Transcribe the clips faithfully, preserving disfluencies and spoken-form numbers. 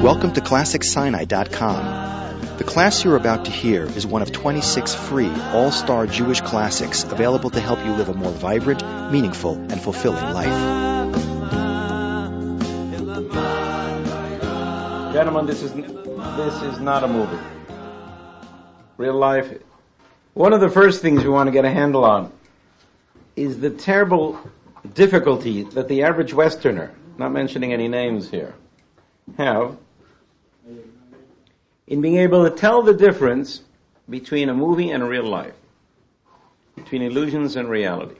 Welcome to Classic Sinai dot com. The class you're about to hear is one of twenty-six free all-star Jewish classics available to help you live a more vibrant, meaningful, and fulfilling life. Gentlemen, this is this is not a movie. Real life. One of the first things we want to get a handle on is the terrible difficulty that the average Westerner, not mentioning any names here, have in being able to tell the difference between a movie and a real life, between illusions and reality.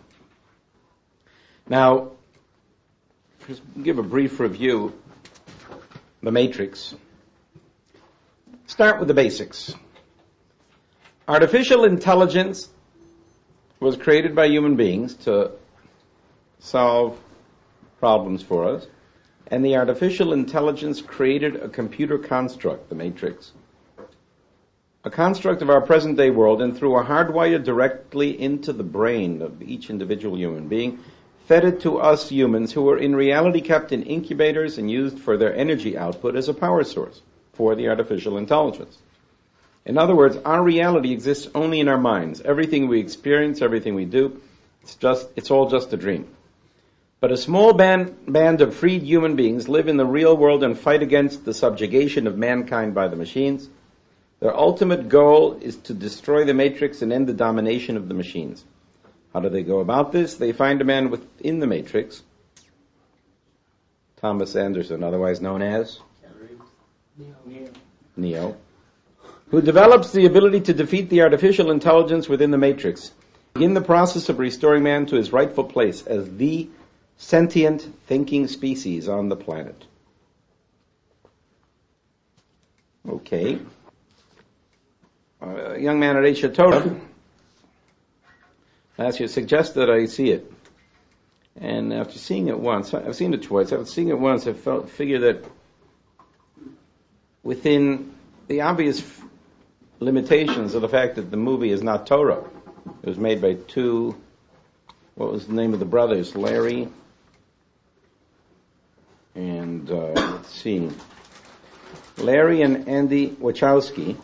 Now, just give a brief review. The Matrix. Start with the basics. Artificial intelligence was created by human beings to solve problems for us, and the artificial intelligence created a computer construct, the Matrix, a construct of our present-day world, and through a hardwire directly into the brain of each individual human being, fed it to us humans who were in reality kept in incubators and used for their energy output as a power source for the artificial intelligence. In other words, our reality exists only in our minds. Everything we experience, everything we do, it's just, it's all just a dream. But a small band, band of freed human beings live in the real world and fight against the subjugation of mankind by the machines. Their ultimate goal is to destroy the Matrix and end the domination of the machines. How do they go about this? They find a man within the Matrix, Thomas Anderson, otherwise known as Neo, Neo, who develops the ability to defeat the artificial intelligence within the Matrix, begin the process of restoring man to his rightful place as the sentient thinking species on the planet. Okay. Uh, a young man at Aish Torah asked you to suggest that I see it. And after seeing it once, I've seen it twice, after seeing it once, I felt, figured that within the obvious limitations of the fact that the movie is not Torah, it was made by two, what was the name of the brothers, Larry and, uh, let's see, Larry and Andy Wachowski,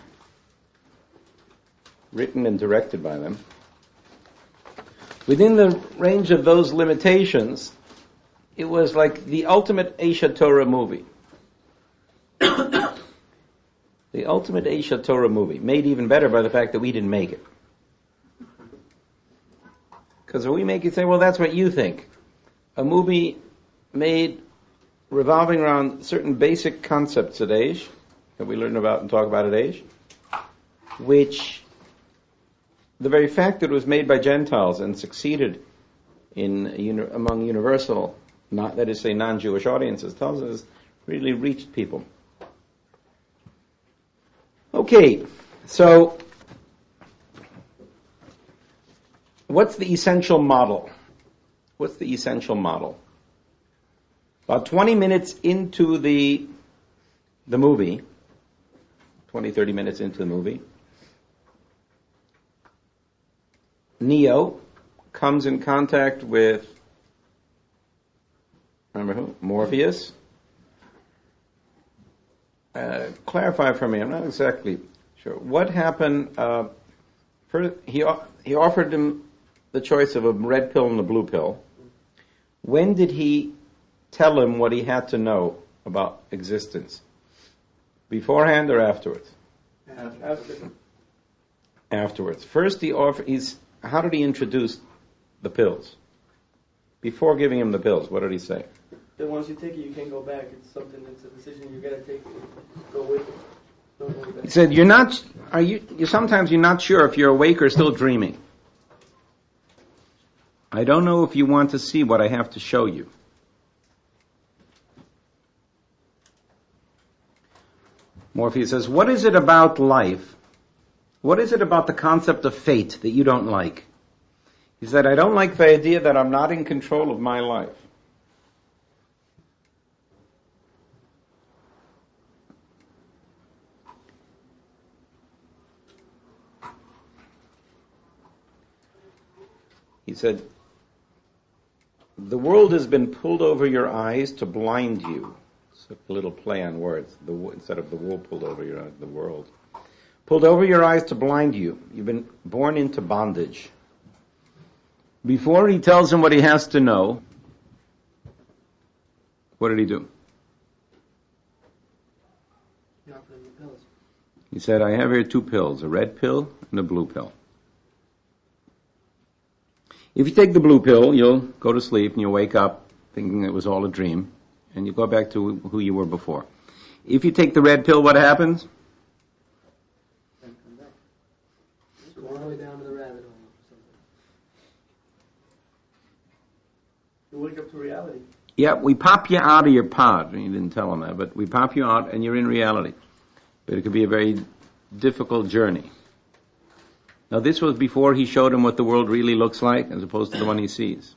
written and directed by them. Within the range of those limitations, it was like the ultimate Aish Torah movie. The ultimate Aish Torah movie, made even better by the fact that we didn't make it. Because when we make it, say, well, that's what you think. A movie made revolving around certain basic concepts at Aish, that we learn about and talk about at Aish, which the very fact that it was made by Gentiles and succeeded in among universal, not that is to say non-Jewish audiences, tells us really reached people. Okay, so what's the essential model? What's the essential model? About twenty minutes into the the movie, twenty, thirty minutes into the movie, Neo comes in contact with, remember who? Morpheus. Uh, clarify for me, I'm not exactly sure. What happened, uh, first, he, he offered him the choice of a red pill and a blue pill. When did he tell him what he had to know about existence? Beforehand or afterwards? After. Afterwards. First he offered, he's, how did he introduce the pills? Before giving him the pills, what did he say? That once you take it, you can't go back. It's something, it's a decision you gotta take. Go with it. Don't go back. He said, you're not, are you, you, sometimes you're not sure if you're awake or still dreaming. I don't know if you want to see what I have to show you. Morpheus says, what is it about life? What is it about the concept of fate that you don't like? He said, I don't like the idea that I'm not in control of my life. He said, the world has been pulled over your eyes to blind you It's a little play on words. The, instead of the wool pulled over your eyes, the world. Pulled over your eyes to blind you. You've been born into bondage. Before he tells him what he has to know, what did he do? He offered him the pills. He said, I have here two pills, a red pill and a blue pill. If you take the blue pill, you'll go to sleep and you'll wake up thinking it was all a dream, and you go back to who you were before. If you take the red pill, what happens? Then come back. Just go all the way down to the rabbit hole or something. You wake up to reality. Yeah, we pop you out of your pod. You didn't tell him that, but we pop you out and you're in reality. But it could be a very difficult journey. Now, this was before he showed him what the world really looks like, as opposed to the one he sees.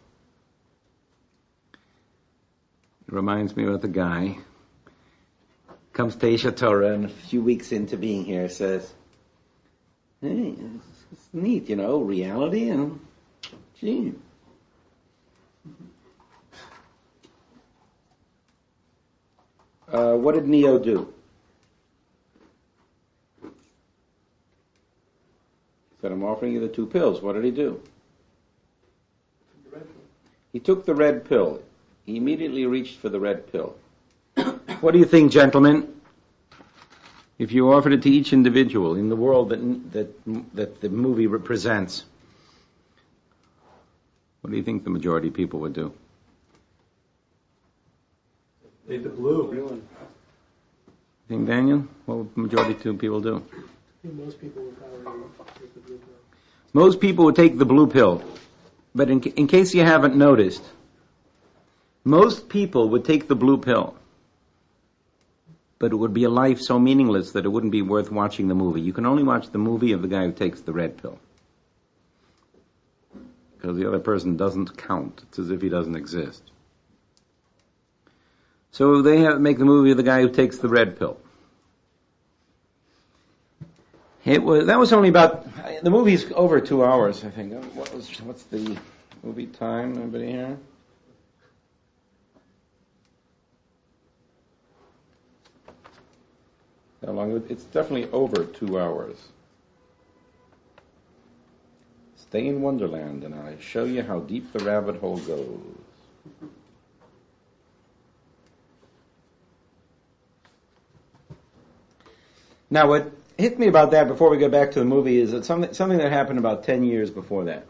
It reminds me of the guy comes to Aish Torah, and a few weeks into being here says, hey, it's, it's neat, you know, reality, and gee. Uh, what did Neo do? Said, I'm offering you the two pills. What did he do? The red pill. He took the red pill. He immediately reached for the red pill. What do you think, gentlemen? If you offered it to each individual in the world that that that the movie represents, what do you think the majority of people would do? Take the blue. You think, Daniel? What would the majority of people do? I think most people would probably take the blue pill. Most people would take the blue pill. But in, in case you haven't noticed, most people would take the blue pill. But it would be a life so meaningless that it wouldn't be worth watching the movie. You can only watch the movie of the guy who takes the red pill. Because the other person doesn't count. It's as if he doesn't exist. So they have make the movie of the guy who takes the red pill. It was that was only about the movie's over two hours, I think. What was what's the movie time? Anybody here? How long? It's definitely over two hours. Stay in Wonderland, and I show you how deep the rabbit hole goes. Now, what hit me about that before we go back to the movie is that something something that happened about ten years before that,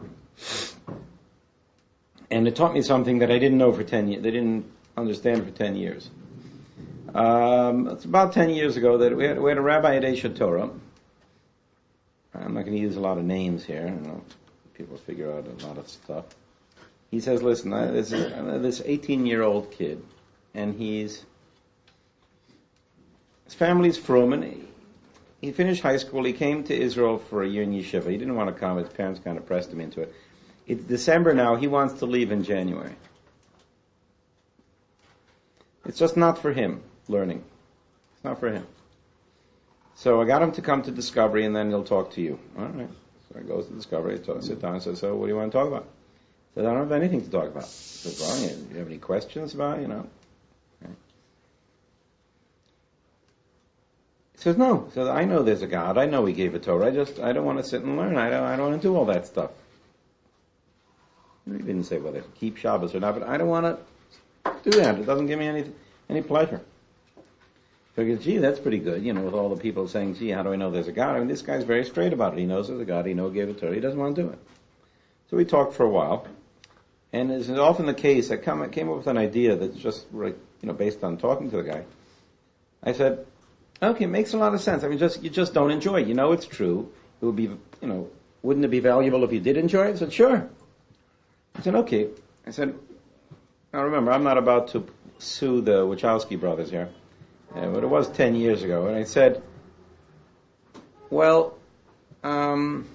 and it taught me something that I didn't know for ten years. They didn't understand for ten years. Um, it's about ten years ago that we had, we had a rabbi at Aish Torah. I'm not going to use a lot of names here. You know, people figure out a lot of stuff. He says, "Listen, uh, this is uh, this eighteen-year-old kid, and he's his family's frum, and he, he finished high school. He came to Israel for a year in yeshiva. He didn't want to come. His parents kind of pressed him into it. It's December now. He wants to leave in January. It's just not for him." Learning. It's not for him. So I got him to come to Discovery, and then he'll talk to you. All right. So he goes to Discovery, talk, sit down, and says, so what do you want to talk about? I said, I don't have anything to talk about. He says, well, do you have any questions about it, you know? Okay. He says, no. He says, I know there's a God. I know he gave a Torah. I just, I don't want to sit and learn. I don't, I don't want to do all that stuff. He didn't say whether to keep Shabbos or not, but I don't want to do that. It doesn't give me any, any pleasure. So I go, gee, that's pretty good, you know, with all the people saying, gee, how do I know there's a God? I mean, this guy's very straight about it. He knows there's a God. He knows he gave it to her. He doesn't want to do it. So we talked for a while. And as is often the case, I come, came up with an idea that's just, like, you know, based on talking to the guy. I said, okay, it makes a lot of sense. I mean, just you just don't enjoy it. You know it's true. It would be, you know, wouldn't it be valuable if you did enjoy it? I said, sure. I said, okay. I said, now remember, I'm not about to sue the Wachowski brothers here. Uh, but it was ten years ago, and I said, well, um,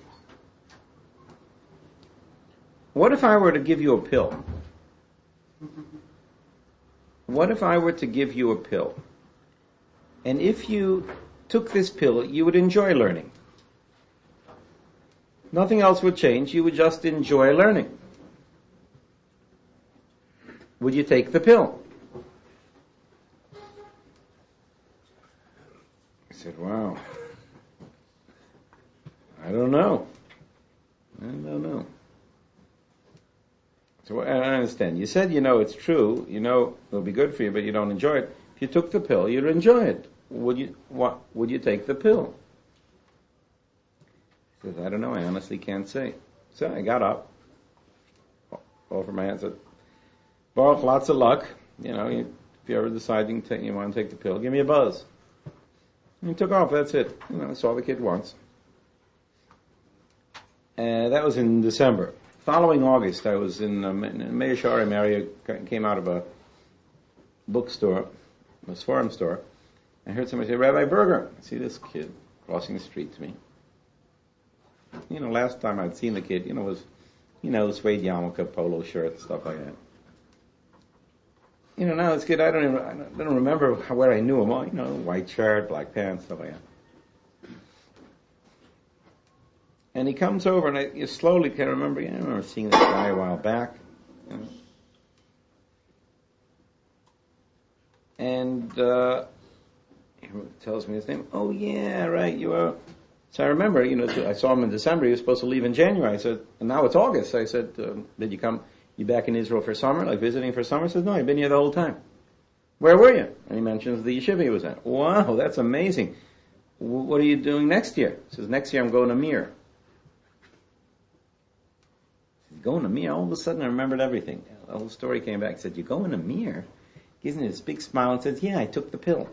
what if I were to give you a pill? What if I were to give you a pill? And if you took this pill, you would enjoy learning. Nothing else would change. You would just enjoy learning. Would you take the pill? said, wow. I don't know. I don't know. So I understand. You said you know it's true, you know it'll be good for you, but you don't enjoy it. If you took the pill, you'd enjoy it. Would you? What? Would you take the pill? He says, I don't know. I honestly can't say. So I got up, over my hands, said, Baruch, lots of luck. You know, if you ever decide you, take, you want to take the pill, give me a buzz. And he took off. That's it. You know, I saw the kid once. And that was in December. Following August, I was in, um, in Meir Sharim area, came out of a bookstore, a Sforum store. I heard somebody say, Rabbi Berger. I see this kid crossing the street to me. You know, last time I'd seen the kid, you know, was, you know, suede yarmulke, polo shirt, stuff like that. You know, now this kid, I don't even, I don't remember where I knew him. All, you know, white shirt, black pants, stuff like that. And he comes over, and I you slowly can remember. Yeah, I remember seeing this guy a while back. You know. And uh, he tells me his name. Oh yeah, right, you are. So I remember, you know, I saw him in December. He was supposed to leave in January. I said, and now it's August. I said, um, did you come? You back in Israel for summer, like visiting for summer? He says, no, I've been here the whole time. Where were you? And he mentions the yeshiva he was at. Wow, that's amazing. W- what are you doing next year? He says, next year I'm going to Mir. Going to Mir, all of a sudden I remembered everything. The whole story came back. He said, you're going to Mir? Gives me this big smile and says, yeah, I took the pill.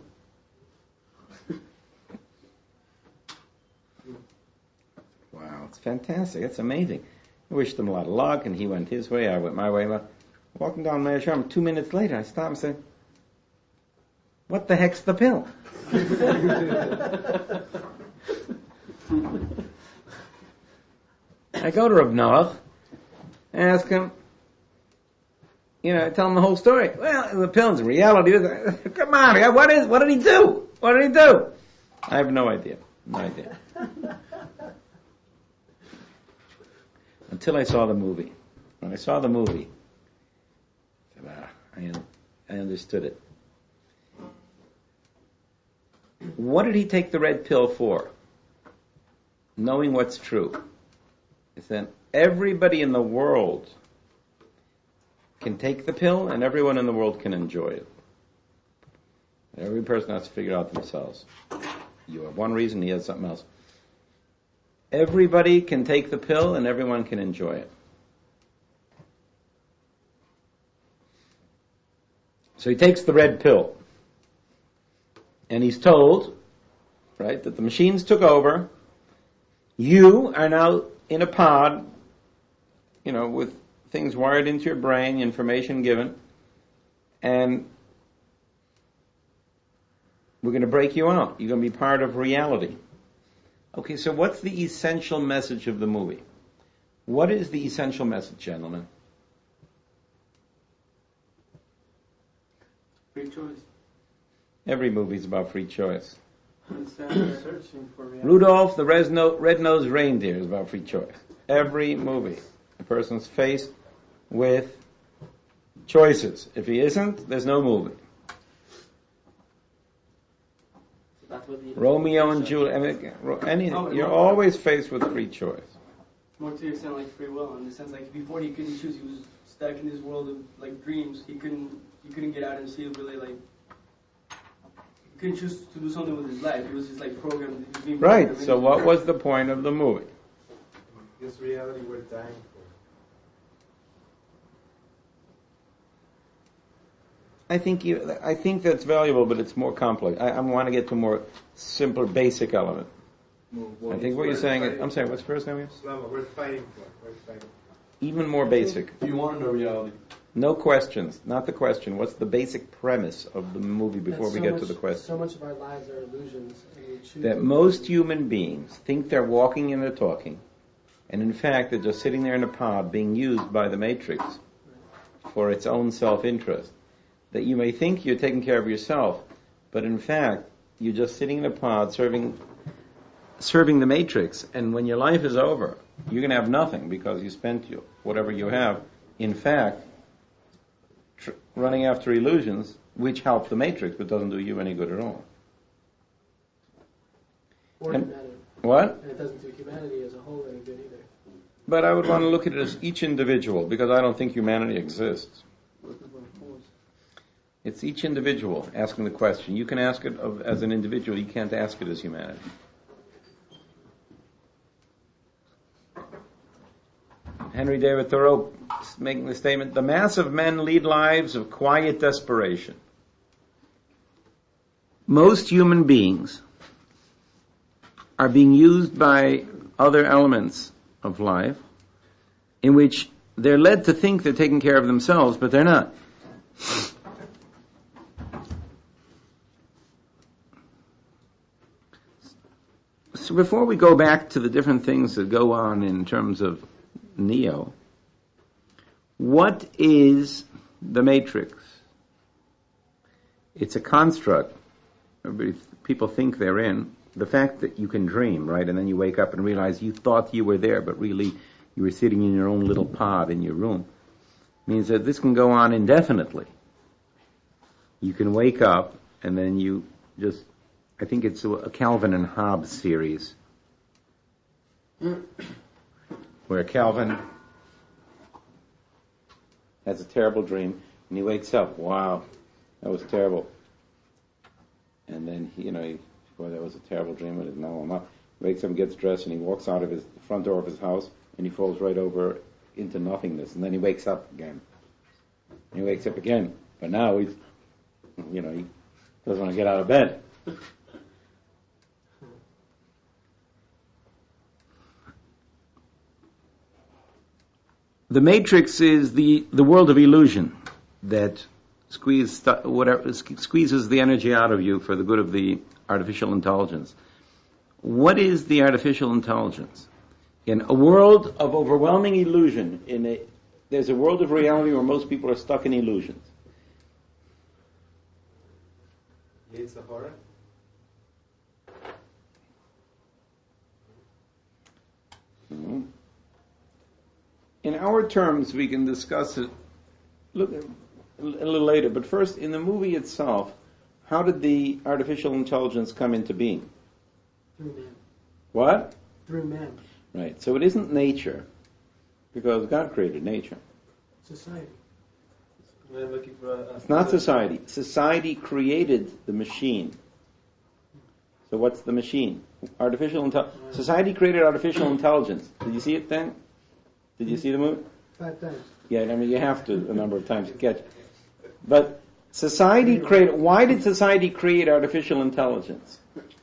Wow, it's fantastic. That's amazing. I wished him a lot of luck, and he went his way, I went my way. Walking down Meir Sharim, two minutes later, I stopped and said, what the heck's the pill? I go to Reb Noach, ask him, you know, tell him the whole story. Well, the pill's reality. Come on, what is? What did he do? What did he do? I have no idea. No idea. Until I saw the movie. When I saw the movie, I, said, ah, I, I understood it. What did he take the red pill for? Knowing what's true. Is that everybody in the world can take the pill, and everyone in the world can enjoy it. Every person has to figure it out themselves. You have one reason, he has something else. Everybody can take the pill, and everyone can enjoy it. So he takes the red pill, and he's told, right, that the machines took over. You are now in a pod, you know, with things wired into your brain, information given, and we're going to break you out. You're going to be part of reality. Okay, so what's the essential message of the movie? What is the essential message, gentlemen? Free choice. Every movie is about free choice. Searching for reality. Rudolph the Red-Nosed Reindeer is about free choice. Every movie. A person's faced with choices. If he isn't, there's no movie. Romeo and Juliet. I mean, any, Oh, you're no. always faced with free choice. More to the extent like free will, in the sense like before he couldn't choose, he was stuck in this world of like dreams. He couldn't he couldn't get out and see really like he couldn't choose to do something with his life. It was just like programmed. He was being Right. programmed. So what was the point of the movie? This reality we're dying for. I think you, I think that's valuable, but it's more complex. I, I want to get to a more simpler, basic element. Well, I think what you're saying is, I'm sorry, what's the first name? again? Slama, we're fighting for it. We're fighting. Even more basic. You want to know reality. No questions. Not the question. What's the basic premise of the movie before That we so get much, to the question? So much of our lives are illusions. And we choose That most human beings think they're walking and they're talking, and in fact they're just sitting there in a pod being used by the Matrix for its own self-interest. That you may think you're taking care of yourself, but in fact you're just sitting in a pod serving serving the Matrix, and when your life is over, you're going to have nothing because you spent you, whatever you have, in fact, tr- running after illusions, which help the Matrix, but doesn't do you any good at all. Or And- humanity. What? And it doesn't do humanity as a whole any good either. But I would want to look at it as each individual, because I don't think humanity exists. It's each individual asking the question. You can ask it of, as an individual. You can't ask it as humanity. Henry David Thoreau making the statement, the mass of men lead lives of quiet desperation. Most human beings are being used by other elements of life in which they're led to think they're taking care of themselves, but they're not. So before we go back to the different things that go on in terms of Neo, what is the Matrix? It's a construct everybody, people think they're in. The fact that you can dream, right, and then you wake up and realize you thought you were there, but really you were sitting in your own little pod in your room, means that this can go on indefinitely. You can wake up and then you just, I think it's a Calvin and Hobbes series, where Calvin has a terrible dream and he wakes up, wow, that was terrible. And then, he, you know, he, boy, that was a terrible dream, but now I'm up. He wakes up and gets dressed and he walks out of his the front door of his house and he falls right over into nothingness. And then he wakes up again. And he wakes up again. But now he's, you know, he doesn't want to get out of bed. The Matrix is the, the world of illusion that squeeze whatever squeezes the energy out of you for the good of the artificial intelligence. What is the artificial intelligence? In a world of overwhelming illusion, in a, there's a world of reality where most people are stuck in illusions. It's a horror. Mm-hmm. In our terms, we can discuss it look, a little later, but first, in the movie itself, how did the artificial intelligence come into being? Through man. What? Through man. Right, so it isn't nature, because God created nature. Society. We're looking for a, It's not society. Society created the machine. So what's the machine? Artificial intelligence. Society created artificial intelligence. Did you see it then? Did you see the movie? Five times. Yeah, I mean, you have to a number of times to catch. But society created, why did society create artificial intelligence?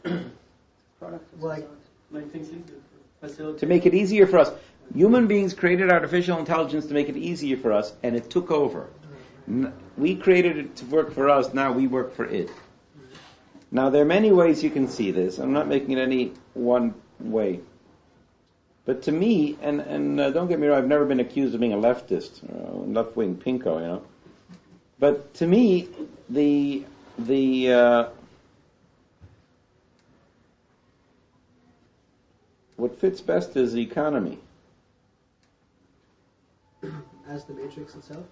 Like, Make things easier. Facilitate. To make it easier for us. Human beings created artificial intelligence to make it easier for us, and it took over. N- We created it to work for us, now we work for it. Now, there are many ways you can see this. I'm not making it any one way. But to me, and, and uh, don't get me wrong, I've never been accused of being a leftist, or a left-wing pinko, you know. But to me, the the uh, what fits best is the economy. as the Matrix itself?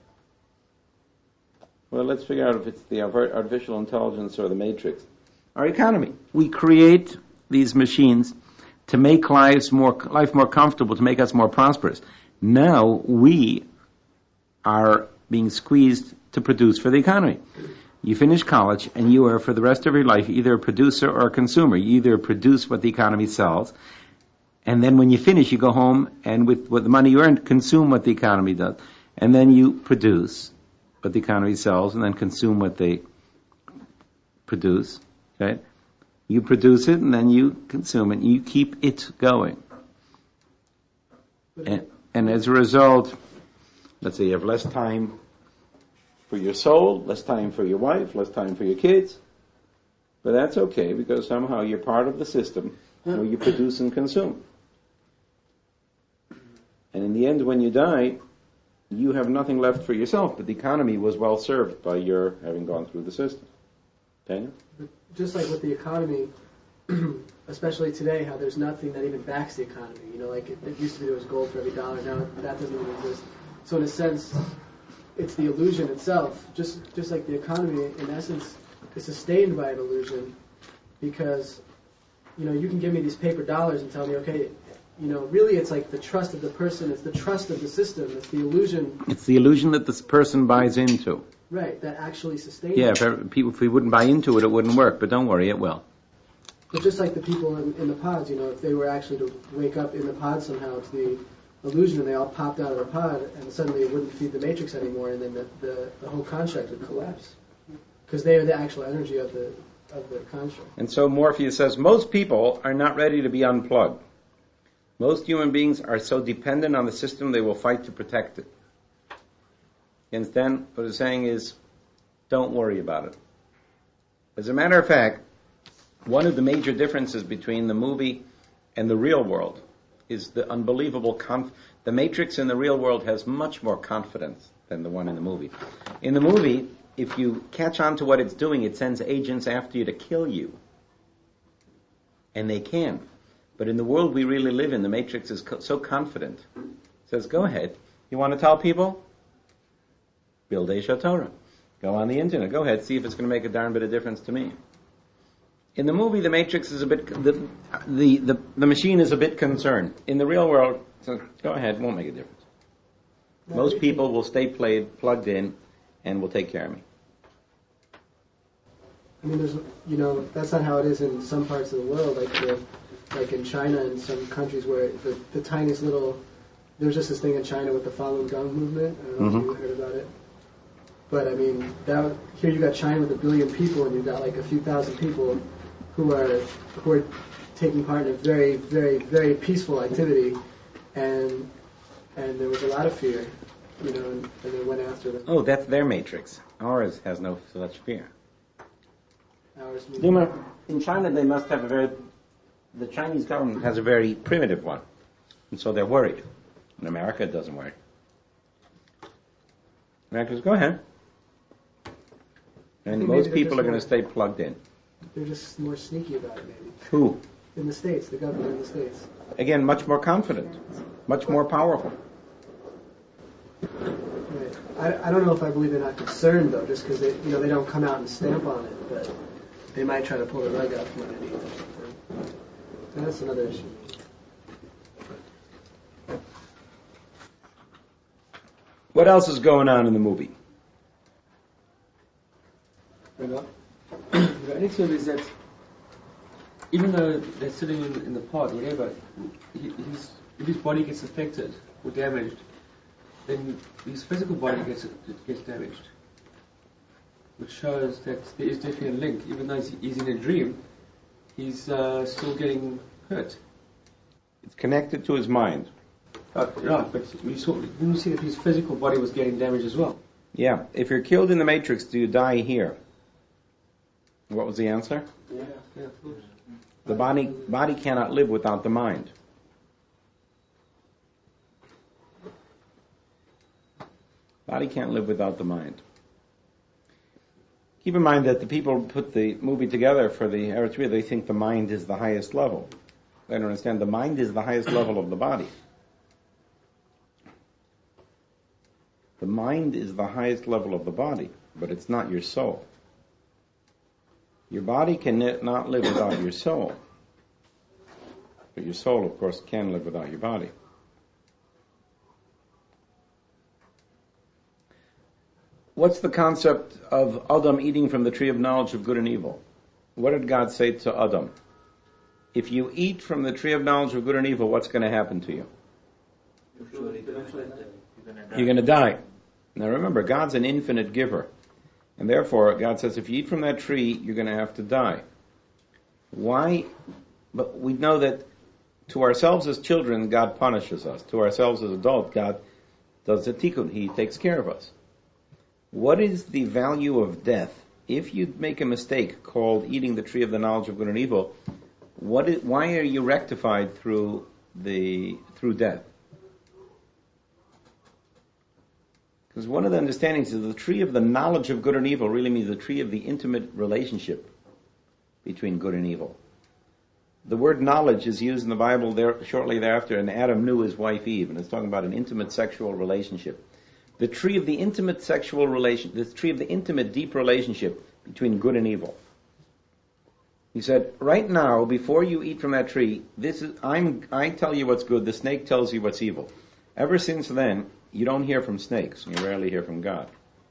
Well, let's figure out if it's the artificial intelligence or the matrix. Our economy. We create these machines to make lives more, life more comfortable, to make us more prosperous. Now we are being squeezed to produce for the economy. You finish college and you are, for the rest of your life, either a producer or a consumer. You either produce what the economy sells, and then when you finish, you go home and with, with the money you earned, consume what the economy does. And then you produce what the economy sells and then consume what they produce. Okay? You produce it and then you consume it. And you keep it going. And, and as a result, let's say you have less time for your soul, less time for your wife, less time for your kids. But that's okay because somehow you're part of the system where you produce and consume. And in the end, when you die, you have nothing left for yourself, but the economy was well served by your having gone through the system. Daniel? But just like with the economy, especially today, how there's nothing that even backs the economy. You know, like it, it used to be there was gold for every dollar. Now that doesn't even exist. So in a sense, it's the illusion itself. Just just like the economy, in essence, is sustained by an illusion, because you know, you can give me these paper dollars and tell me, okay, you know, really it's like the trust of the person, it's the trust of the system, it's the illusion. It's the illusion that this person buys into. Right, that actually sustains Yeah, it. if, every, people, if we wouldn't buy into it, it wouldn't work. But don't worry, it will. But just like the people in, in the pods, you know, if they were actually to wake up in the pod somehow to the illusion and they all popped out of the pod and suddenly it wouldn't feed the matrix anymore and then the, the, the whole construct would collapse. Because they are the actual energy of the of the construct. And so Morpheus says, most people are not ready to be unplugged. Most human beings are so dependent on the system they will fight to protect it. And then what he's saying is, don't worry about it. As a matter of fact, one of the major differences between the movie and the real world is the unbelievable conf- the Matrix in the real world has much more confidence than the one in the movie. In the movie, if you catch on to what it's doing, it sends agents after you to kill you. And they can. But in the world we really live in, the Matrix is co- so confident. It says, go ahead. You want to tell people? Build a Torah. Go on the internet. Go ahead. See if it's going to make a darn bit of difference to me. In the movie, the Matrix is a bit, the, the, the, the machine is a bit concerned. In the real world, so go ahead, won't make a difference. Most people will stay played, plugged in, and will take care of me. I mean, there's, you know, that's not how it is in some parts of the world, like the, like in China and some countries where the, the tiniest little, there's just this thing in China with the Falun Gong movement. I don't know Mm-hmm. if you heard about it. But I mean, that, here you got China with a billion people, and you've got like a few thousand people who are who are taking part in a very, very, very peaceful activity, and and there was a lot of fear, you know, and, and they went after them. Oh, that's their Matrix. Ours has no such fear. Ours, In China, they must have a very, the Chinese government has a very primitive one, and so they're worried. In America, it doesn't worry. America says, go ahead. And think most maybe they're people just are going more- to stay plugged in. They're just more sneaky about it, maybe. Who? In the States, the government in the States. Again, much more confident, much more powerful. Right. I, I don't know if I believe they're not concerned though, just because they, you know, they don't come out and stamp on it, but they might try to pull the rug out from underneath or something. And that's another issue. What else is going on in the movie? The attitude is that even though they're sitting in, in the pod, whatever, he, his, if his body gets affected or damaged, then his physical body gets gets damaged, which shows that there is definitely a link. Even though he's, he's in a dream, he's uh, still getting hurt. It's connected to his mind. Uh, right, but we saw, didn't we see that his physical body was getting damaged as well? Yeah. If you're killed in the Matrix, do you die here? What was the answer? Yeah, yeah, of course. The body body cannot live without the mind. Body can't live without the mind. Keep in mind that the people who put the movie together for the Eritrea, they think the mind is the highest level. They don't understand the mind is the highest level of the body. The mind is the highest level of the body, but it's not your soul. Your body can not live without your soul. But your soul, of course, can live without your body. What's the concept of Adam eating from the tree of knowledge of good and evil? What did God say to Adam? If you eat from the tree of knowledge of good and evil, what's going to happen to you? You're going to die. Now remember, God's an infinite giver. And therefore, God says, if you eat from that tree, you're going to have to die. Why? But we know that to ourselves as children, God punishes us. To ourselves as adults, God does the tikkun. He takes care of us. What is the value of death? If you make a mistake called eating the tree of the knowledge of good and evil, what is, why are you rectified through the through death? Because one of the understandings is the tree of the knowledge of good and evil really means the tree of the intimate relationship between good and evil. The word knowledge is used in the Bible there shortly thereafter, and Adam knew his wife Eve, and it's talking about an intimate sexual relationship. The tree of the intimate sexual relation, the tree of the intimate deep relationship between good and evil. He said, right now, before you eat from that tree, this is I'm I tell you what's good, the snake tells you what's evil. Ever since then, you don't hear from snakes, you rarely hear from God.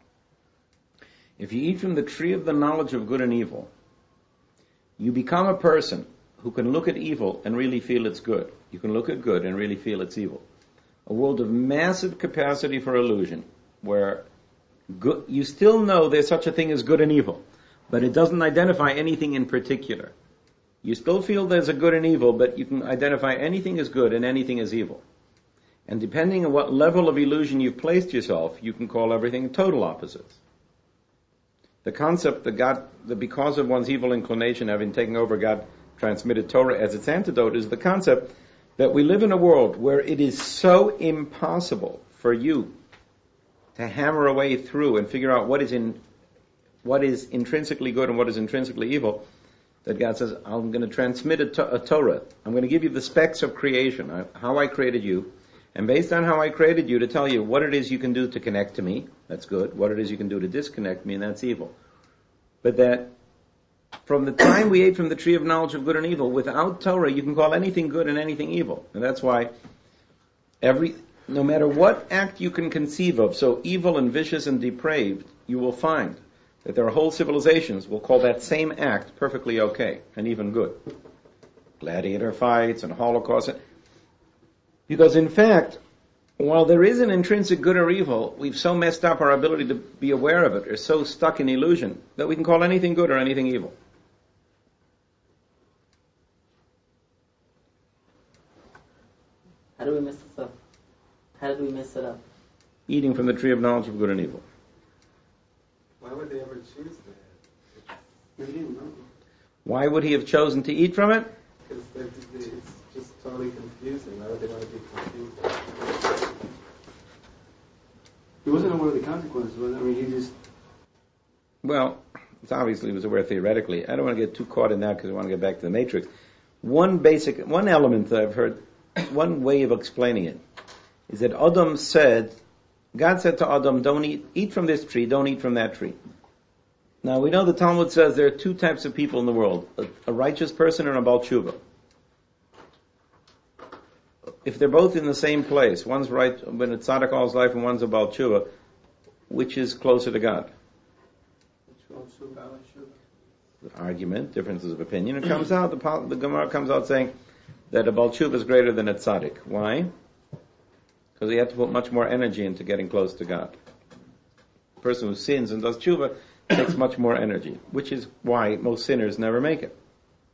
If you eat from the tree of the knowledge of good and evil, you become a person who can look at evil and really feel it's good. You can look at good and really feel it's evil. A world of massive capacity for illusion, where good, you still know there's such a thing as good and evil, but it doesn't identify anything in particular. You still feel there's a good and evil, but you can identify anything as good and anything as evil. And depending on what level of illusion you've placed yourself, you can call everything total opposites. The concept that God, that because of one's evil inclination having taken over, God transmitted Torah as its antidote, is the concept that we live in a world where it is so impossible for you to hammer a way through and figure out what is in what is intrinsically good and what is intrinsically evil, that God says, I'm going to transmit a, to- a Torah. I'm going to give you the specs of creation, how I created you, and based on how I created you, to tell you what it is you can do to connect to me, that's good, what it is you can do to disconnect me, and that's evil. But that from the time we ate from the tree of knowledge of good and evil, without Torah, you can call anything good and anything evil. And that's why every, no matter what act you can conceive of, so evil and vicious and depraved, you will find that there are whole civilizations will call that same act perfectly okay and even good. Gladiator fights and Holocaust. Because in fact, while there is an intrinsic good or evil, we've so messed up our ability to be aware of it, or so stuck in illusion, that we can call anything good or anything evil. How do we mess this up? How did we mess it up? Eating from the tree of knowledge of good and evil. Why would they ever choose that? Maybe he didn't know. Why would he have chosen to eat from it? Because it's just totally confusing. Why would they want to be confused? He wasn't aware of the consequences, was it? I mean, he just... Well, it's obviously he was aware theoretically. I don't want to get too caught in that because I want to get back to the Matrix. One basic, one element that I've heard, one way of explaining it, is that Adam said, God said to Adam, don't eat, eat from this tree, don't eat from that tree. Now we know the Talmud says there are two types of people in the world, a, a righteous person and a Baal Tshuva. If they're both in the same place, one's right when it's tzaddik all his life and one's a Baal Tshuva, which is closer to God? The argument, differences of opinion. It comes out, the, the Gemara comes out saying that a Baal Tshuva is greater than a tzaddik. Why? Because he had to put much more energy into getting close to God. The person who sins and does tshuva takes much more energy, which is why most sinners never make it.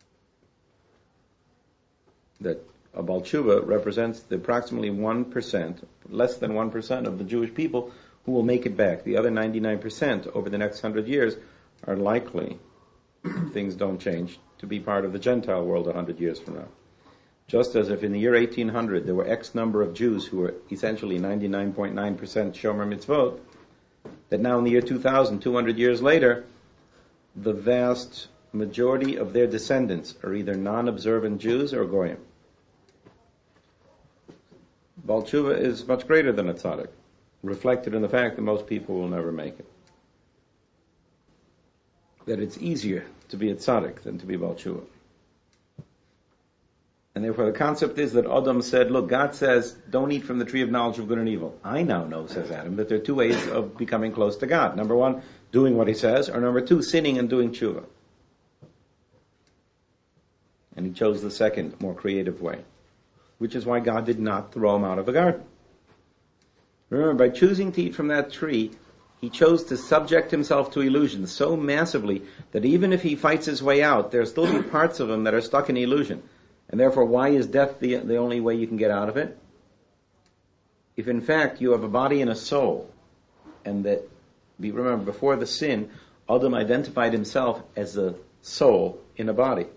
That a Baal Tshuva represents the approximately one percent, less than one percent of the Jewish people who will make it back. The other ninety-nine percent over the next one hundred years are likely, if things don't change, to be part of the Gentile world one hundred years from now. Just as if in the year eighteen hundred there were X number of Jews who were essentially ninety-nine point nine percent Shomer Mitzvot, that now in the year two thousand, two hundred years later, the vast majority of their descendants are either non-observant Jews or Goyim. Baal Tshuva is much greater than a tzaddik, reflected in the fact that most people will never make it. That it's easier to be a tzaddik than to be Baal Tshuva. And therefore the concept is that Adam said, look, God says, don't eat from the tree of knowledge of good and evil. I now know, says Adam, that there are two ways of becoming close to God. Number one, doing what he says, or number two, sinning and doing tshuva. And he chose the second, more creative way, which is why God did not throw him out of the garden. Remember, by choosing to eat from that tree, he chose to subject himself to illusion so massively that even if he fights his way out, there will still be parts of him that are stuck in illusion. And therefore, why is death the, the only way you can get out of it? If in fact you have a body and a soul, and that, remember, before the sin, Adam identified himself as a soul in a body,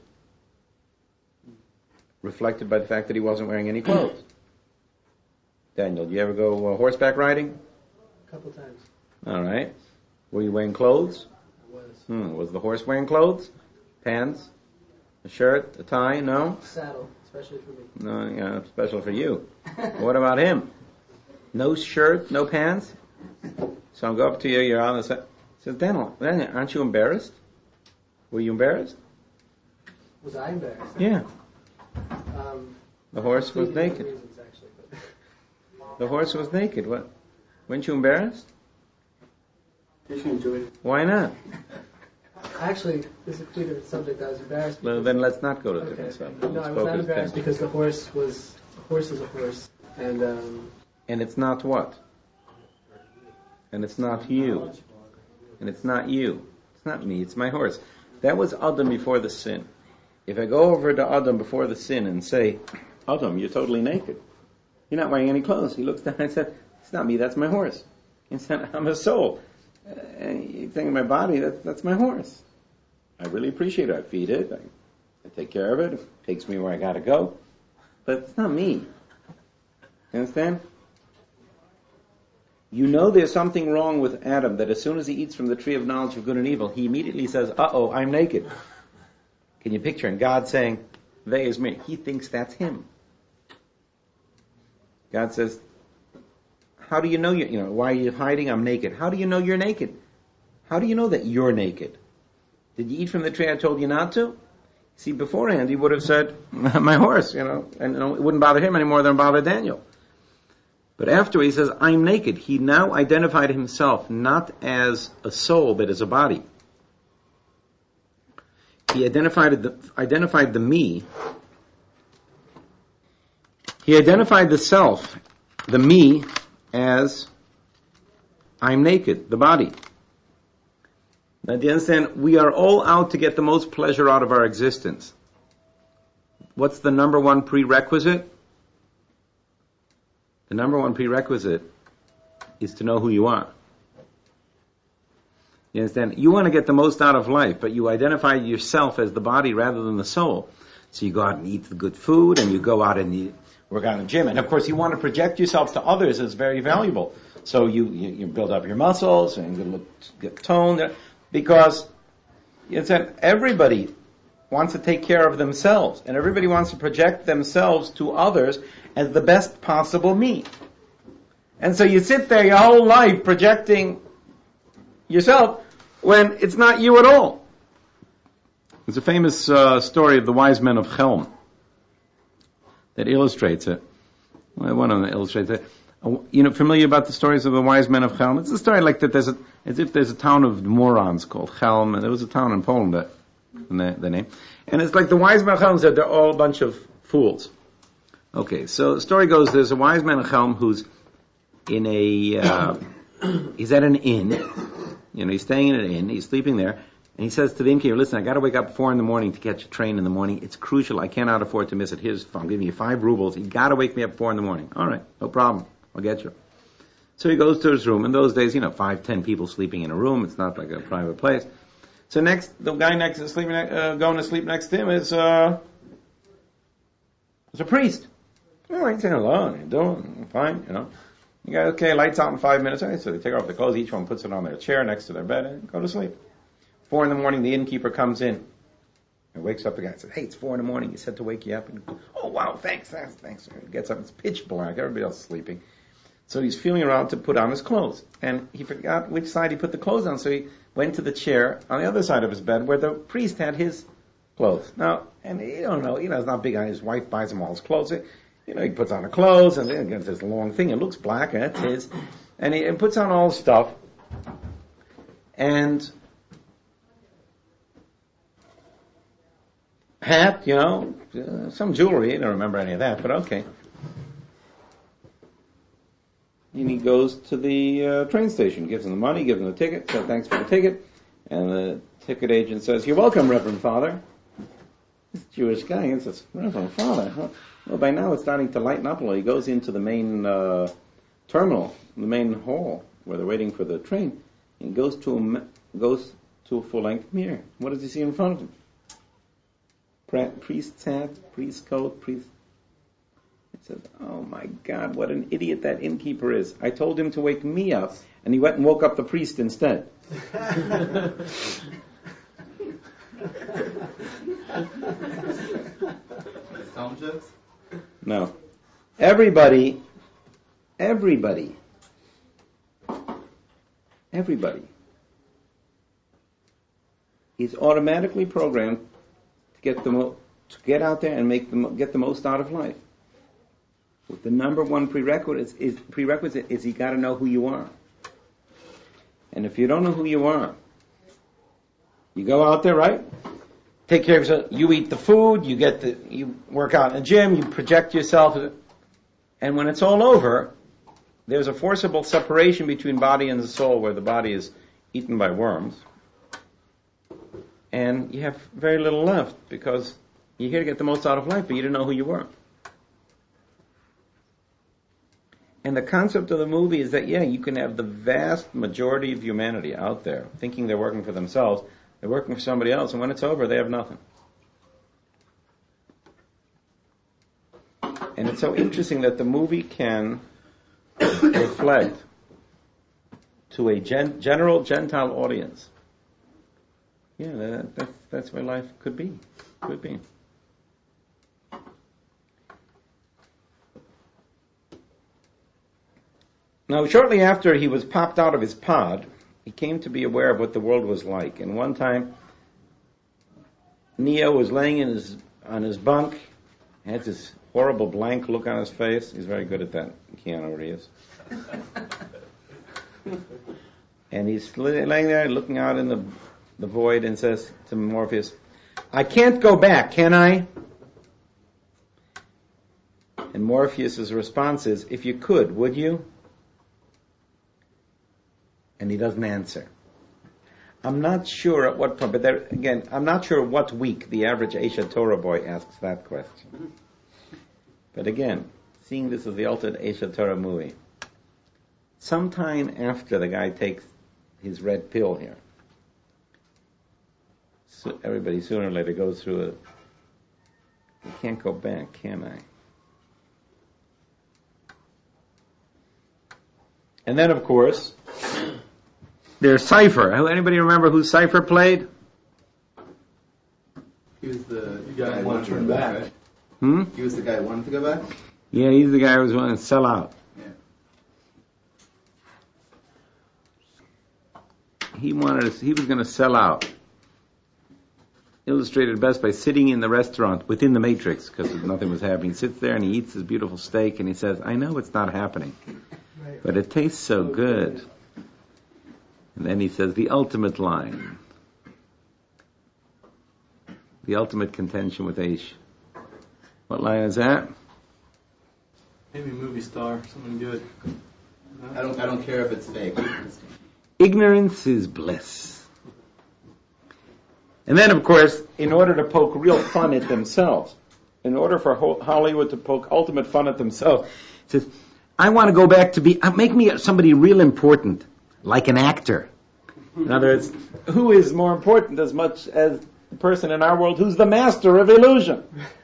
reflected by the fact that he wasn't wearing any clothes. Daniel, do you ever go uh, horseback riding? A couple times. All right. Were you wearing clothes? I was. Hmm. Was the horse wearing clothes? Pants? A shirt? A tie? No? Saddle, especially for me. No, yeah, special for you. What about him? No shirt, no pants? So I'll go up to you, you're on the side. Says, Daniel, aren't you embarrassed? Were you embarrassed? Was I embarrassed? Yeah. Um, The horse was completely naked. different reasons, actually, but The horse was naked. What? Weren't you embarrassed? You should enjoy it. Why not? Actually, this is a completely different subject. I was embarrassed. Well, because- then let's not go to Okay. different subjects. No, Let's I was not focus embarrassed then. because the horse was a horse is a horse, and um, And it's not what? And it's not you. And it's not you. It's not me. It's my horse. That was Adam before the sin. If I go over to Adam before the sin and say, Adam, you're totally naked. You're not wearing any clothes. He looks down and said, it's not me, that's my horse. He said, I'm a soul. Uh, you think of my body, that, that's my horse. I really appreciate it. I feed it. I, I take care of it. It takes me where I gotta go. But it's not me. You understand? You know there's something wrong with Adam, that as soon as he eats from the tree of knowledge of good and evil, he immediately says, uh-oh, I'm naked. Can you picture him? God saying, they is me. He thinks that's him. God says, how do you know you, you know, why are you hiding? I'm naked. How do you know you're naked? How do you know that you're naked? Did you eat from the tree I told you not to? See, beforehand he would have said, my horse, you know, and you know, it wouldn't bother him any more than it bothered Daniel. But after he says, I'm naked, he now identified himself not as a soul, but as a body. He identified the, identified the me. He identified the self, the me, as I'm naked, the body. Now, do you understand? We are all out to get the most pleasure out of our existence. What's the number one prerequisite? The number one prerequisite is to know who you are. You understand? You want to get the most out of life, but you identify yourself as the body rather than the soul. So you go out and eat the good food, and you go out and you work out in the gym. And of course, you want to project yourself to others as very valuable. So you, you, you build up your muscles and you look, get toned. Because you understand, everybody wants to take care of themselves, and everybody wants to project themselves to others as the best possible me. And so you sit there your whole life projecting yourself when it's not you at all. There's a famous uh, story of the wise men of Chelm that illustrates it. Well, one of them illustrates it. Uh, you know, familiar about the stories of the wise men of Chelm? It's a story like that. There's a, as if there's a town of morons called Chelm, and there was a town in Poland that, the, the name. And it's like the wise men of Chelm said they're all a bunch of fools. Okay, so the story goes, there's a wise man of Chelm who's in a, uh, he's at an inn, you know, he's staying in an inn, he's sleeping there, and he says to the innkeeper, listen, I gotta wake up at four in the morning to catch a train in the morning, it's crucial, I cannot afford to miss it, here's, I'm giving you five rubles, you gotta wake me up at four in the morning. Alright, no problem, I'll get you. So he goes to his room, in those days, you know, five, ten people sleeping in a room, it's not like a private place. So next, the guy next to sleeping, uh, going to sleep next to him is, uh, is a priest. Oh, he's saying hello, how you doing? Fine, you know. You got, okay, lights out in five minutes. All right, so they take off their clothes, each one puts it on their chair next to their bed and go to sleep. Four in the morning, the innkeeper comes in and wakes up the guy and says, hey, it's four in the morning, he said to wake you up. And oh, wow, thanks, thanks, thanks. He gets up, it's pitch black, everybody else is sleeping. So he's feeling around to put on his clothes. And he forgot which side he put the clothes on, so he went to the chair on the other side of his bed where the priest had his clothes. Now, and you don't know, you know, it's not big on his wife buys him all his clothes. You know, he puts on the clothes, and then there's this long thing. It looks black, and it's his. And he and puts on all his stuff. And hat, you know, uh, some jewelry. I don't remember any of that, but okay. And he goes to the uh, train station, gives him the money, gives him the ticket, says thanks for the ticket. And the ticket agent says, you're welcome, Reverend Father. This Jewish guy, he says, Reverend Father, huh? Well, by now it's starting to lighten up a little. He goes into the main uh, terminal, the main hall, where they're waiting for the train. He goes to a, goes to a full-length mirror. What does he see in front of him? Pra- priest's hat, priest's coat, priest. He says, oh my God, what an idiot that innkeeper is. I told him to wake me up, and he went and woke up the priest instead. Some jokes? No. Everybody, everybody, everybody is automatically programmed to get the mo- to get out there and make the mo- get the most out of life. The number one prerequisite is, is prerequisite is you got to know who you are. And if you don't know who you are, you go out there, right? Take care of yourself. You eat the food. You get the. You work out in the gym. You project yourself. And when it's all over, there's a forcible separation between body and the soul, where the body is eaten by worms, and you have very little left because you're here to get the most out of life, but you didn't know who you were. And the concept of the movie is that, yeah, you can have the vast majority of humanity out there thinking they're working for themselves. They're working for somebody else, and when it's over, they have nothing. And it's so interesting that the movie can reflect to a gen- general Gentile audience. Yeah, that, that's, that's where life could be. Could be. Now, shortly after he was popped out of his pod, he came to be aware of what the world was like. And one time, Neo was laying in his on his bunk, had this horrible blank look on his face. He's very good at that, Keanu Reeves. And he's laying there looking out in the, the void and says to Morpheus, "I can't go back, can I?" And Morpheus' response is, "If you could, would you?" And he doesn't answer. I'm not sure at what point, but there, again, I'm not sure what week the average Aisha Torah boy asks that question. But again, seeing this as the ultimate Aisha Torah movie, sometime after the guy takes his red pill here, so everybody sooner or later goes through it. I can't go back, can I? And then, of course, there's Cypher. Anybody remember who Cypher played? He was the guy who wanted to go back, right? Hmm? He was the guy who wanted to go back? Yeah, he's the guy who was willing to sell out. Yeah. He wanted to, he was going to sell out. Illustrated best by sitting in the restaurant within the Matrix, because nothing was happening. He sits there and he eats his beautiful steak and he says, "I know it's not happening, but it tastes so good." And then he says the ultimate line, the ultimate contention with Aish. What line is that? Maybe movie star, something good. I don't I don't care if it's fake. Ignorance is bliss. And then, of course, in order to poke real fun at themselves, in order for Hollywood to poke ultimate fun at themselves, it says, "I want to go back to be, make me somebody real important, like an actor." In other words, who is more important as much as the person in our world who's the master of illusion?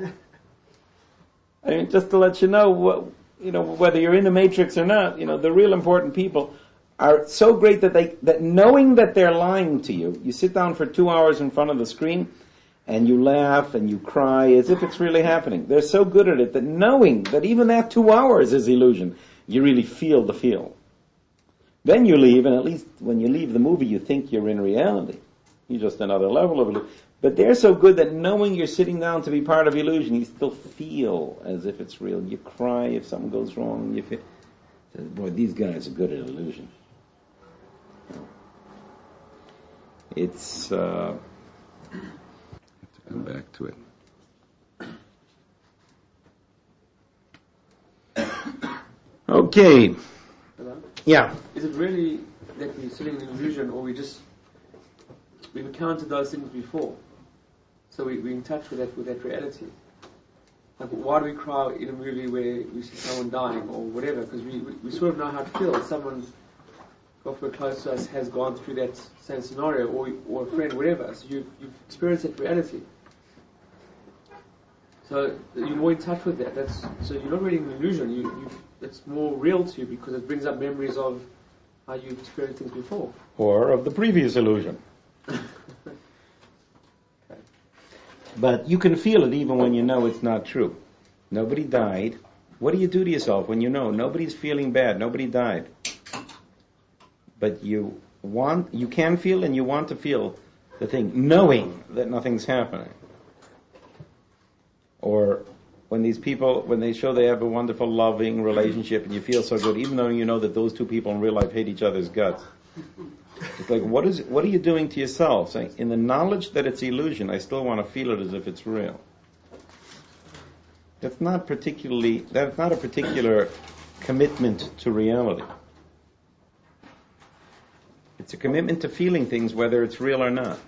I mean, just to let you know, what, you know, whether you're in the Matrix or not, you know, the real important people are so great that they, that knowing that they're lying to you, you sit down for two hours in front of the screen and you laugh and you cry as if it's really happening. They're so good at it that knowing that even that two hours is illusion, you really feel the feel. Then you leave, and at least when you leave the movie, you think you're in reality. You're just another level of illusion. But they're so good that knowing you're sitting down to be part of illusion, you still feel as if it's real. You cry if something goes wrong. You feel, boy, these guys are good at illusion. It's, uh, I have to come back to it. Okay. Yeah. Is it really that we're sitting in illusion, or we just we've encountered those things before, so we, we're in touch with that with that reality? Like, why do we cry in a movie where we see someone dying or whatever? Because we, we we sort of know how to feel. Someone, God forbid, close to us has gone through that same scenario, or or a friend, whatever. So you you've experienced that reality. So you're more in touch with that. That's so you're not really in an illusion. You you it's more real to you because it brings up memories of how you experienced things before. Or of the previous illusion. Okay. But you can feel it even when you know it's not true. Nobody died. What do you do to yourself when you know nobody's feeling bad, nobody died? But you want, you can feel and you want to feel the thing, knowing that nothing's happening. Or when these people, when they show they have a wonderful, loving relationship and you feel so good, even though you know that those two people in real life hate each other's guts. It's like, what is, what are you doing to yourself? Saying, in the knowledge that it's illusion, I still want to feel it as if it's real. That's not particularly, that's not a particular commitment to reality. It's a commitment to feeling things whether it's real or not.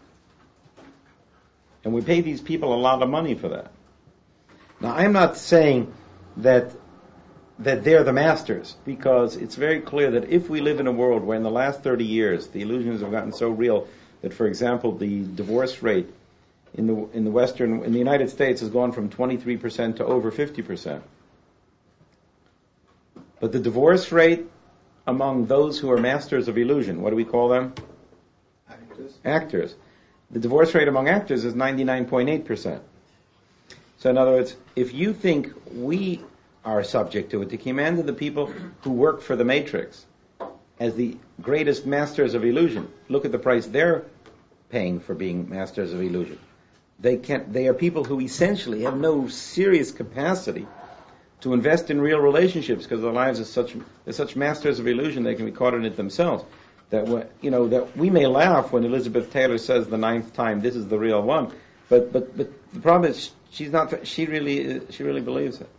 And we pay these people a lot of money for that. Now, I'm not saying that that they're the masters, because it's very clear that if we live in a world where in the last thirty years the illusions have gotten so real that, for example, the divorce rate in the in the Western, in the United States has gone from twenty-three percent to over fifty percent. But the divorce rate among those who are masters of illusion, what do we call them? Actors. Actors. The divorce rate among actors is ninety-nine point eight percent. So in other words, if you think we are subject to it, to command of the people who work for the Matrix as the greatest masters of illusion, look at the price they're paying for being masters of illusion. They can they are people who essentially have no serious capacity to invest in real relationships because their lives are such they're such masters of illusion they can be caught in it themselves. That you know that we may laugh when Elizabeth Taylor says the ninth time this is the real one, but but but the problem is she's not she really she really believes it.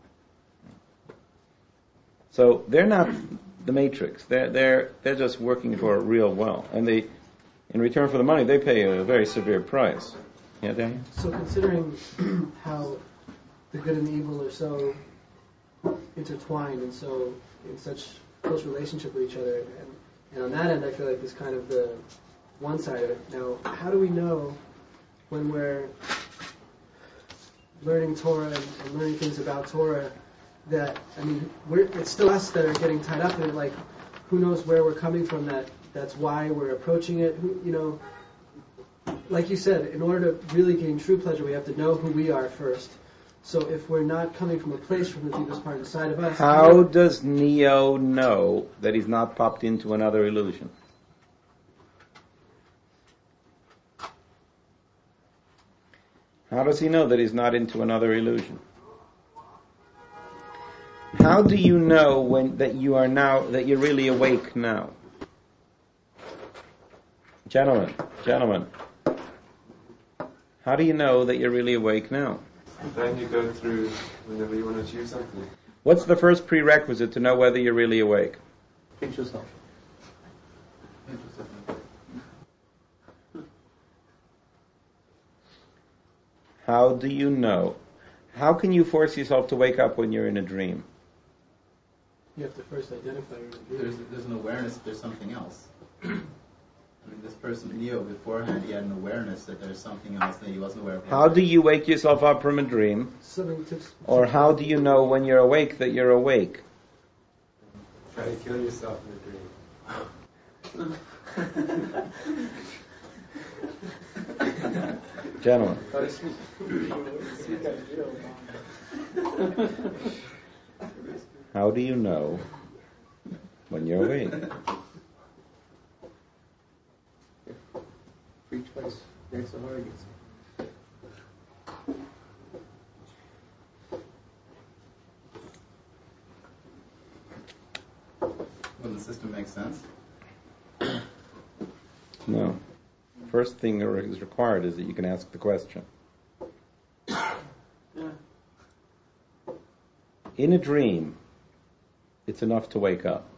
So they're not the Matrix. They're they're they're just working for a real well, and they in return for the money they pay a very severe price. Yeah, Daniel? So considering how the good and the evil are so intertwined and so in such close relationship with each other, and, and on that end I feel like there's kind of the one side of it. Now, how do we know when we're learning Torah and, and learning things about Torah that, I mean, we're, it's still us that are getting tied up in it, like, who knows where we're coming from, that that's why we're approaching it, who, you know, like you said, in order to really gain true pleasure, we have to know who we are first. So if we're not coming from a place from the deepest part inside of us... How does Neo know that he's not popped into another illusion? How does he know that he's not into another illusion? How do you know when that you are now, that you're really awake now? Gentlemen, gentlemen, how do you know that you're really awake now? Then you go through whenever you want to achieve something. What's the first prerequisite to know whether you're really awake? Pinch yourself. Pinch yourself. How do you know? How can you force yourself to wake up when you're in a dream? You have to first identify your dream. There's, there's an awareness that there's something else. I mean, this person, Neo, beforehand, he had an awareness that there's something else that he wasn't aware of. How do you wake yourself up from a dream? Or how do you know when you're awake that you're awake? Try to kill yourself in a dream. Gentlemen. How do you know when you're awake? Free choice. Next to Hargis. Well, the system makes sense. No. First thing that is required is that you can ask the question. Yeah. In a dream, it's enough to wake up.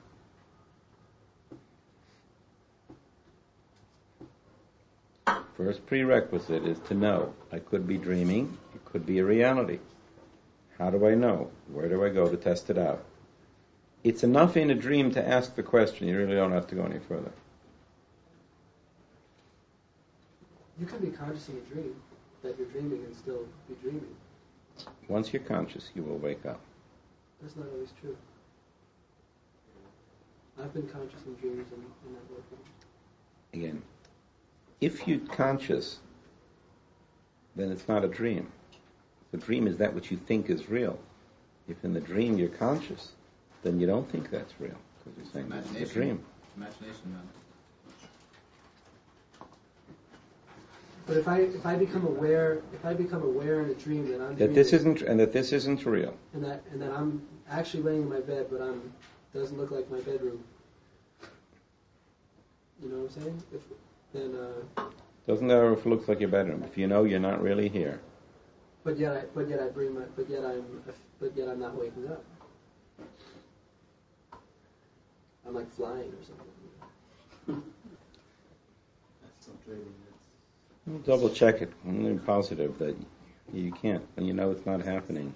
First prerequisite is to know. I could be dreaming. It could be a reality. How do I know? Where do I go to test it out? It's enough in a dream to ask the question. You really don't have to go any further. You can be conscious in a dream that you're dreaming and still be dreaming. Once you're conscious, you will wake up. That's not always true. I've been conscious in dreams and, and not working. Again, if you're conscious, then it's not a dream. The dream is that which you think is real. If in the dream you're conscious, then you don't think that's real, because you're saying it's a dream. Imagination, man. But if I if I become aware if I become aware in a dream that I'm That dreaming, this isn't and that this isn't real. and that and that I'm actually laying in my bed, but I'm doesn't look like my bedroom. You know what I'm saying? If, then uh, Doesn't matter if it looks like your bedroom. If you know you're not really here. but yet I but yet I bring my but yet I'm but yet I'm not waking up. I'm like flying or something. That's not dreaming. That's Double check it. I'm really positive that you can't, and you know it's not happening.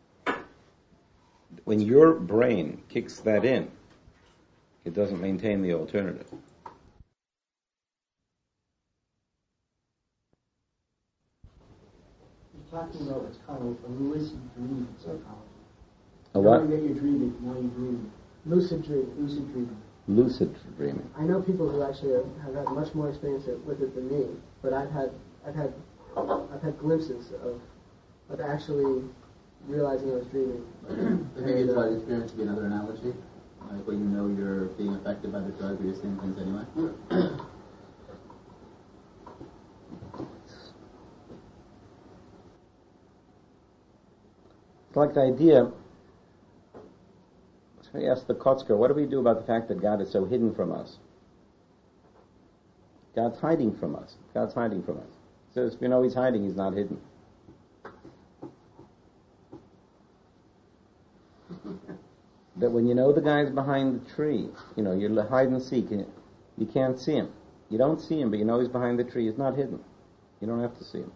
When your brain kicks that in, it doesn't maintain the alternative. You're talking about what's called a lucid dream in psychology. A what? Knowing that you're dreaming, knowing you're dreaming. Lucid dreaming. Lucid dreaming. Lucid dreaming. I know people who actually have, have had much more experience with it than me, but I've had I've had I've had glimpses of of actually realizing I was dreaming. I think it's like experience to be another analogy, like when you know you're being affected by the drug, but you're seeing things anyway. It's like the idea. So I asked the Kotzker, what do we do about the fact that God is so hidden from us? God's hiding from us. God's hiding from us. So if you know He's hiding, He's not hidden. That when you know the guy's behind the tree, you know, you hide and seek, and you can't see him. You don't see him, but you know he's behind the tree. He's not hidden. You don't have to see him.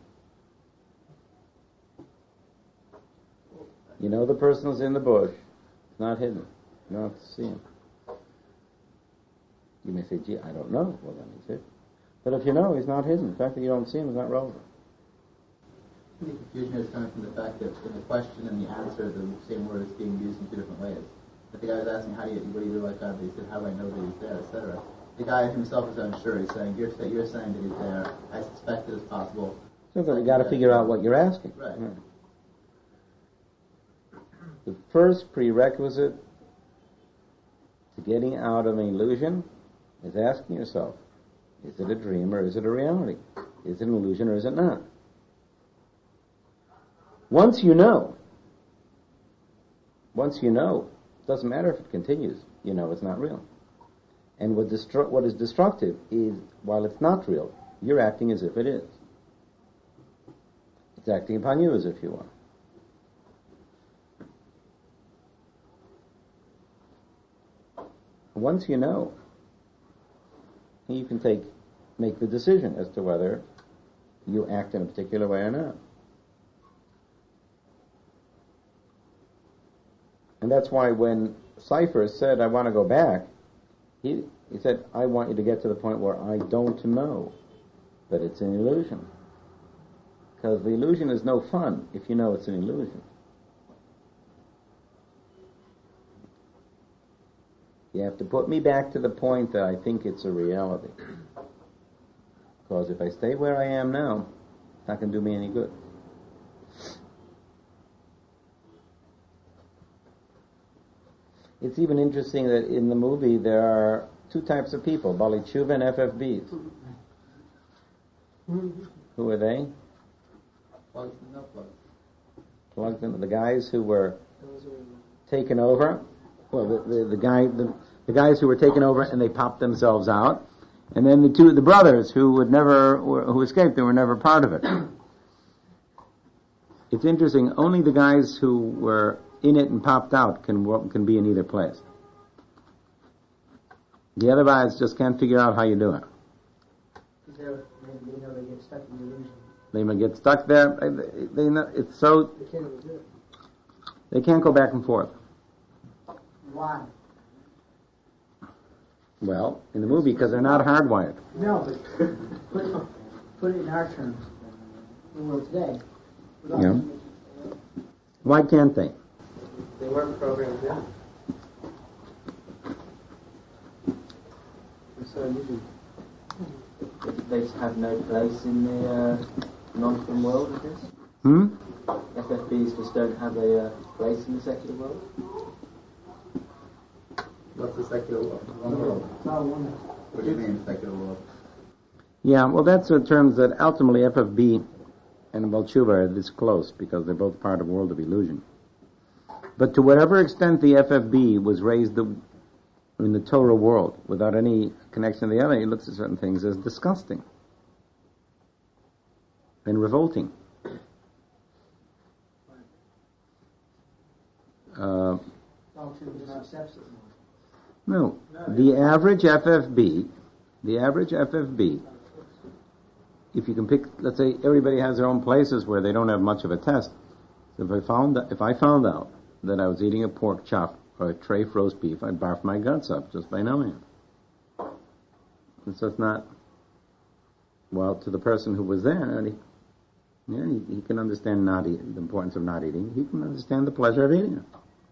You know the person is in the bush. It's not hidden. You don't have to see him. You may say, gee, I don't know. Well, then he's hidden. But if you know he's not hidden, the fact that you don't see him is not relevant. The confusion is coming from the fact that in the question and the answer, the same word is being used in two different ways. But the guy was asking, how do you, what do you do like God? But he said, how do I know that he's there, et cetera. The guy himself is unsure. He's saying, you're, you're saying that he's there. I suspect it is possible. So you got to figure out what you're asking. Right. right. The first prerequisite to getting out of an illusion is asking yourself, is it a dream or is it a reality? Is it an illusion or is it not? Once you know, once you know, it doesn't matter if it continues, you know it's not real. And what, destru- what is destructive is, while it's not real, you're acting as if it is. It's acting upon you as if you are. Once you know, you can take, make the decision as to whether you act in a particular way or not. And that's why when Cypher said, I want to go back, he, he said, I want you to get to the point where I don't know that it's an illusion. Because the illusion is no fun if you know it's an illusion. You have to put me back to the point that I think it's a reality. Because if I stay where I am now, it's not going to do me any good. It's even interesting that in the movie there are two types of people, Bali Tshuva and F F Bs. Who are they? Plugs and no plugs. Plugged in, the guys who were taken over. Well, the, the, the guy, the, the guys who were taken over and they popped themselves out. And then the two, the brothers who would never, who escaped, they were never part of it. It's interesting, only the guys who were in it and popped out can can be in either place. The other guys just can't figure out how you do it. They know they get stuck in the illusion. They may get stuck there. They, they know, it's so They can't even do it. they can't go back and forth. Why? Well, in the movie, because they're not hardwired. No, but put, put it in our terms. The world today. Yeah. Why can't they? They weren't programmed in. So they just have no place in the uh, non-film world, I guess? Hmm? F F Bs just don't have a uh, place in the secular world? What's the secular world? It's all one. What do you mean, secular world? Yeah, well, that's in terms that ultimately F F B and Balchuva are this close because they're both part of World of Illusion. But to whatever extent the F F B was raised the, in the Torah world without any connection to the other, he looks at certain things as disgusting and revolting. Uh, no, the average F F B, the average F F B, if you can pick, let's say everybody has their own places where they don't have much of a test. So if I found, if I found out that I was eating a pork chop or a tray of roast beef, I'd barf my guts up just by knowing it. It's just not, well, to the person who was there, and he, yeah, he, he can understand not eating, the importance of not eating. He can understand the pleasure of eating it.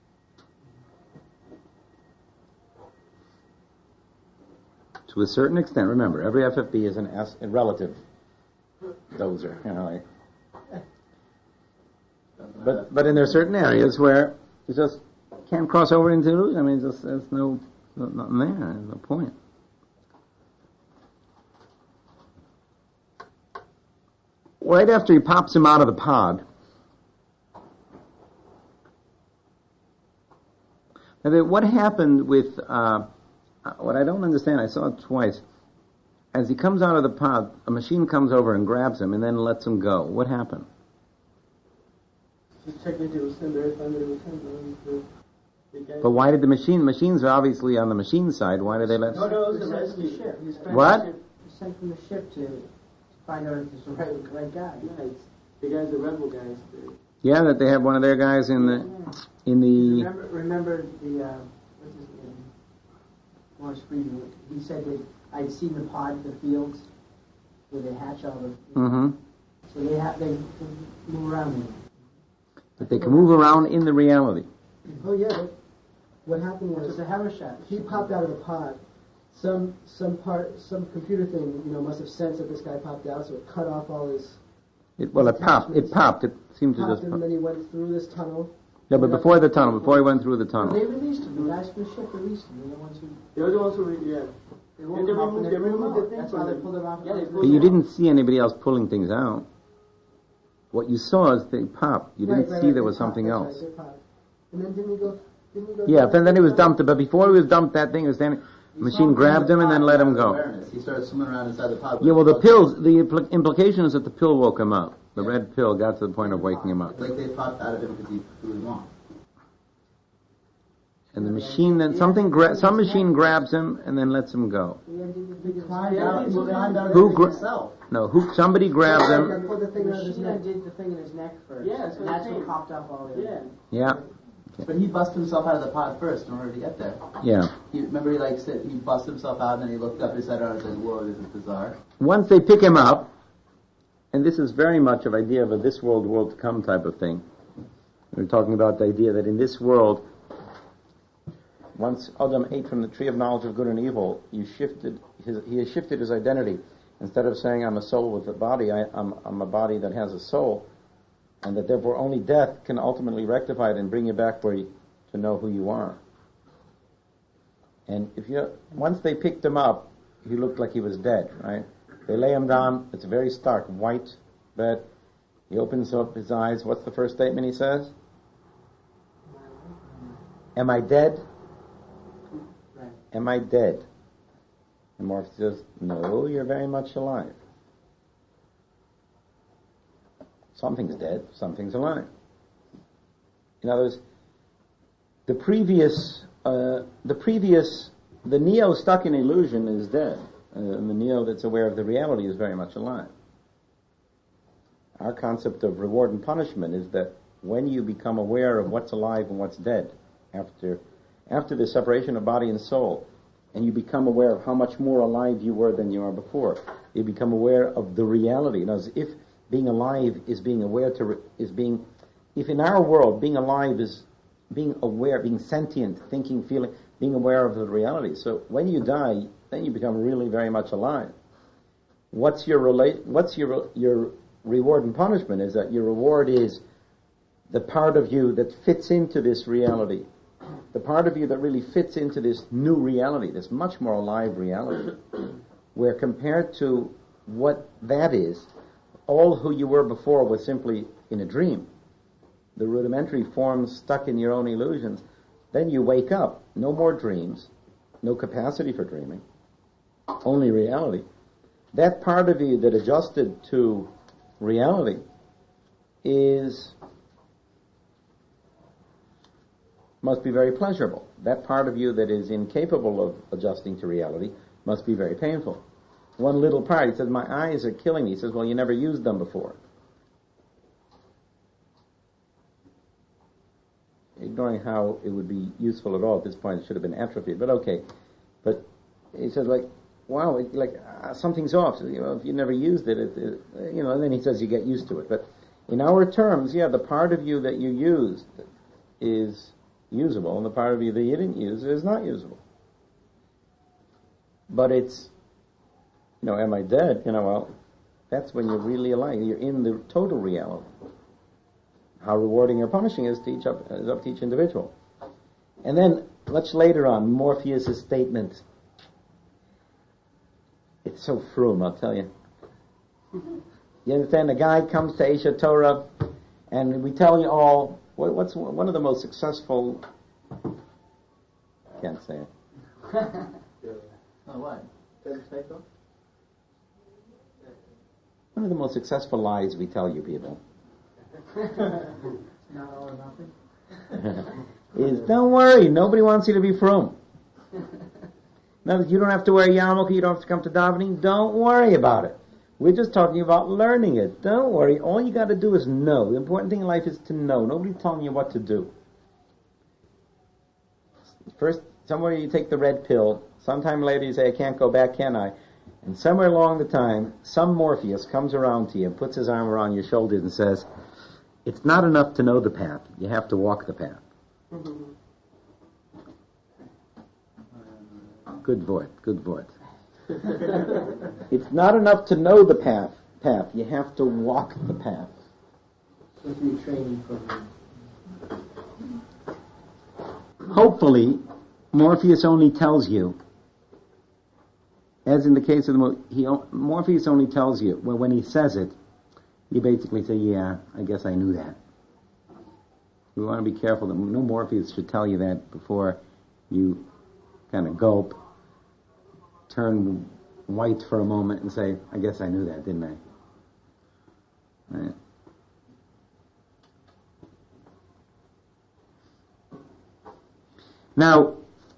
To a certain extent, remember, every F F B is an S, a relative dozer, you know, like, but but in there are certain areas where you just can't cross over into illusion. I mean, just there's no, no nothing there. There's no point. Right after he pops him out of the pod, now, what happened with? Uh, What I don't understand, I saw it twice. As he comes out of the pod, a machine comes over and grabs him and then lets him go. What happened? Just checking if it was him, verifying that it was him. The, the guy. But why did the machine, machines are obviously on the machine side, why did they let... No, no, it was the rescue ship. He was sent What? from the ship- he was sent from the ship to, to find out if it's the right, right guy. Yeah, it's the guys, the rebel guys. The, Yeah, that they have one of their guys in the... in the... Remember, remember the, uh, what's his name? Morris Friedman. He said that I'd seen the pod in the fields where they hatch all the... Mm-hmm. So they have, they can move around in it. But they can move around in the reality. oh yeah, but what happened was It's a hammer shot. he popped out of the pod. Some some part some computer thing you know must have sensed that this guy popped out, so it cut off all his. It, well, it popped. It popped. It seemed to Popped just him, pop. and then he went through this tunnel. Yeah, but before the tunnel, before he went through the They tunnel. released him. The guys from the ship released him. They're the ones who... They were the ones who, re- yeah. They woke they him up removed- and they pulled him removed the out. thing That's from why they him. pulled him out. Yeah, they But you didn't see anybody else pulling things out. What you saw is they popped. You didn't Right, right, see right, there they was popped, something that's else. right, they popped. And then didn't he go? Didn't he go? Yeah, down and then he was the tunnel? dumped. But before he was dumped, that thing was standing. The machine grabbed him and then let him go. Awareness. He started swimming around inside the pod. Yeah, well, the pills, the impl- implication is that the pill woke him up. The red pill got to the point of waking him up. It's like they popped out of him because he, he was wrong. And the machine then, something, gra- some machine grabs him and then lets him go. He Climbed out, he climbed out of Who it gra- himself. No, who, somebody grabs Yeah, him. pulled the The thing out of his machine neck. undid the thing in his neck first. Yeah, that's and what I'm that's what saying. popped up all the Yeah. Yeah, But he busted himself out of the pod first in order to get there. yeah. He, remember, he like said he busted himself out, and then he looked up his head and was like, "Whoa, this is bizarre." Once they pick him up, and this is very much of idea of a this world, world to come type of thing. We're talking about the idea that in this world, once Adam ate from the tree of knowledge of good and evil, you shifted his, he has shifted his identity. Instead of saying I'm a soul with a body, I, I'm, I'm a body that has a soul, and that therefore only death can ultimately rectify it and bring you back where you, to know who you are. And if you once they picked him up, he looked like he was dead, right? They lay him down. It's a very stark white bed. He opens up his eyes. What's the first statement he says? Am I dead? Right. Am I dead? And Morph says, no, you're very much alive. Something's dead, something's alive. In other words, the previous, uh, the previous, the Neo stuck in illusion is dead. Uh, and the Neo that's aware of the reality is very much alive. Our concept of reward and punishment is that when you become aware of what's alive and what's dead, after, after the separation of body and soul, and you become aware of how much more alive you were than you are before, you become aware of the reality. Now, as if being alive is being aware to, re- is being, if in our world being alive is being aware, being sentient, thinking, feeling, being aware of the reality. So when you die, then you become really very much alive. What's your relate? What's your your reward and punishment? Is that your reward is the part of you that fits into this reality, the part of you that really fits into this new reality, this much more alive reality, where compared to what that is, all who you were before was simply in a dream. The rudimentary forms stuck in your own illusions. Then you wake up. No more dreams. No capacity for dreaming. Only reality. That part of you that adjusted to reality is must be very pleasurable. That part of you that is incapable of adjusting to reality must be very painful. One little part, he says, my eyes are killing me. He says, well, you never used them before. Ignoring how it would be useful at all at this point, it should have been atrophied, but okay. But he says, like, wow, it, like, uh, something's off. You know, if you never used it, it, it, you know, and then he says you get used to it. But in our terms, yeah, the part of you that you used is usable, and the part of you that you didn't use is not usable. But it's, you know, am I dead? You know, well, that's when you're really alive. You're in the total reality. How rewarding or punishing is, to each up, is up to each individual. And then, much later on, Morpheus' statement. It's so frum, I'll tell you. You understand? A guy comes to Aish Torah, and we tell you all, what, what's one of the most successful... Can't say it. Oh, what? One of the most successful lies we tell you people Not all or nothing. is, don't worry, nobody wants you to be frum. Now, you don't have to wear a yarmulke, you don't have to come to davening, don't worry about it. We're just talking about learning it. Don't worry, all you got to do is know. The important thing in life is to know. Nobody's telling you what to do. First, somewhere you take the red pill, sometime later you say, I can't go back, can I? And somewhere along the time, some Morpheus comes around to you and puts his arm around your shoulders and says, it's not enough to know the path, you have to walk the path. Good voice, good voice. It's not enough to know the path, path, you have to walk the path. With your training program. Hopefully, Morpheus only tells you, as in the case of the he, Morpheus only tells you, well, when he says it, you basically say, yeah, I guess I knew that. We want to be careful that no Morpheus should tell you that before you kind of gulp, turn white for a moment and say, I guess I knew that, didn't I? Right. Now,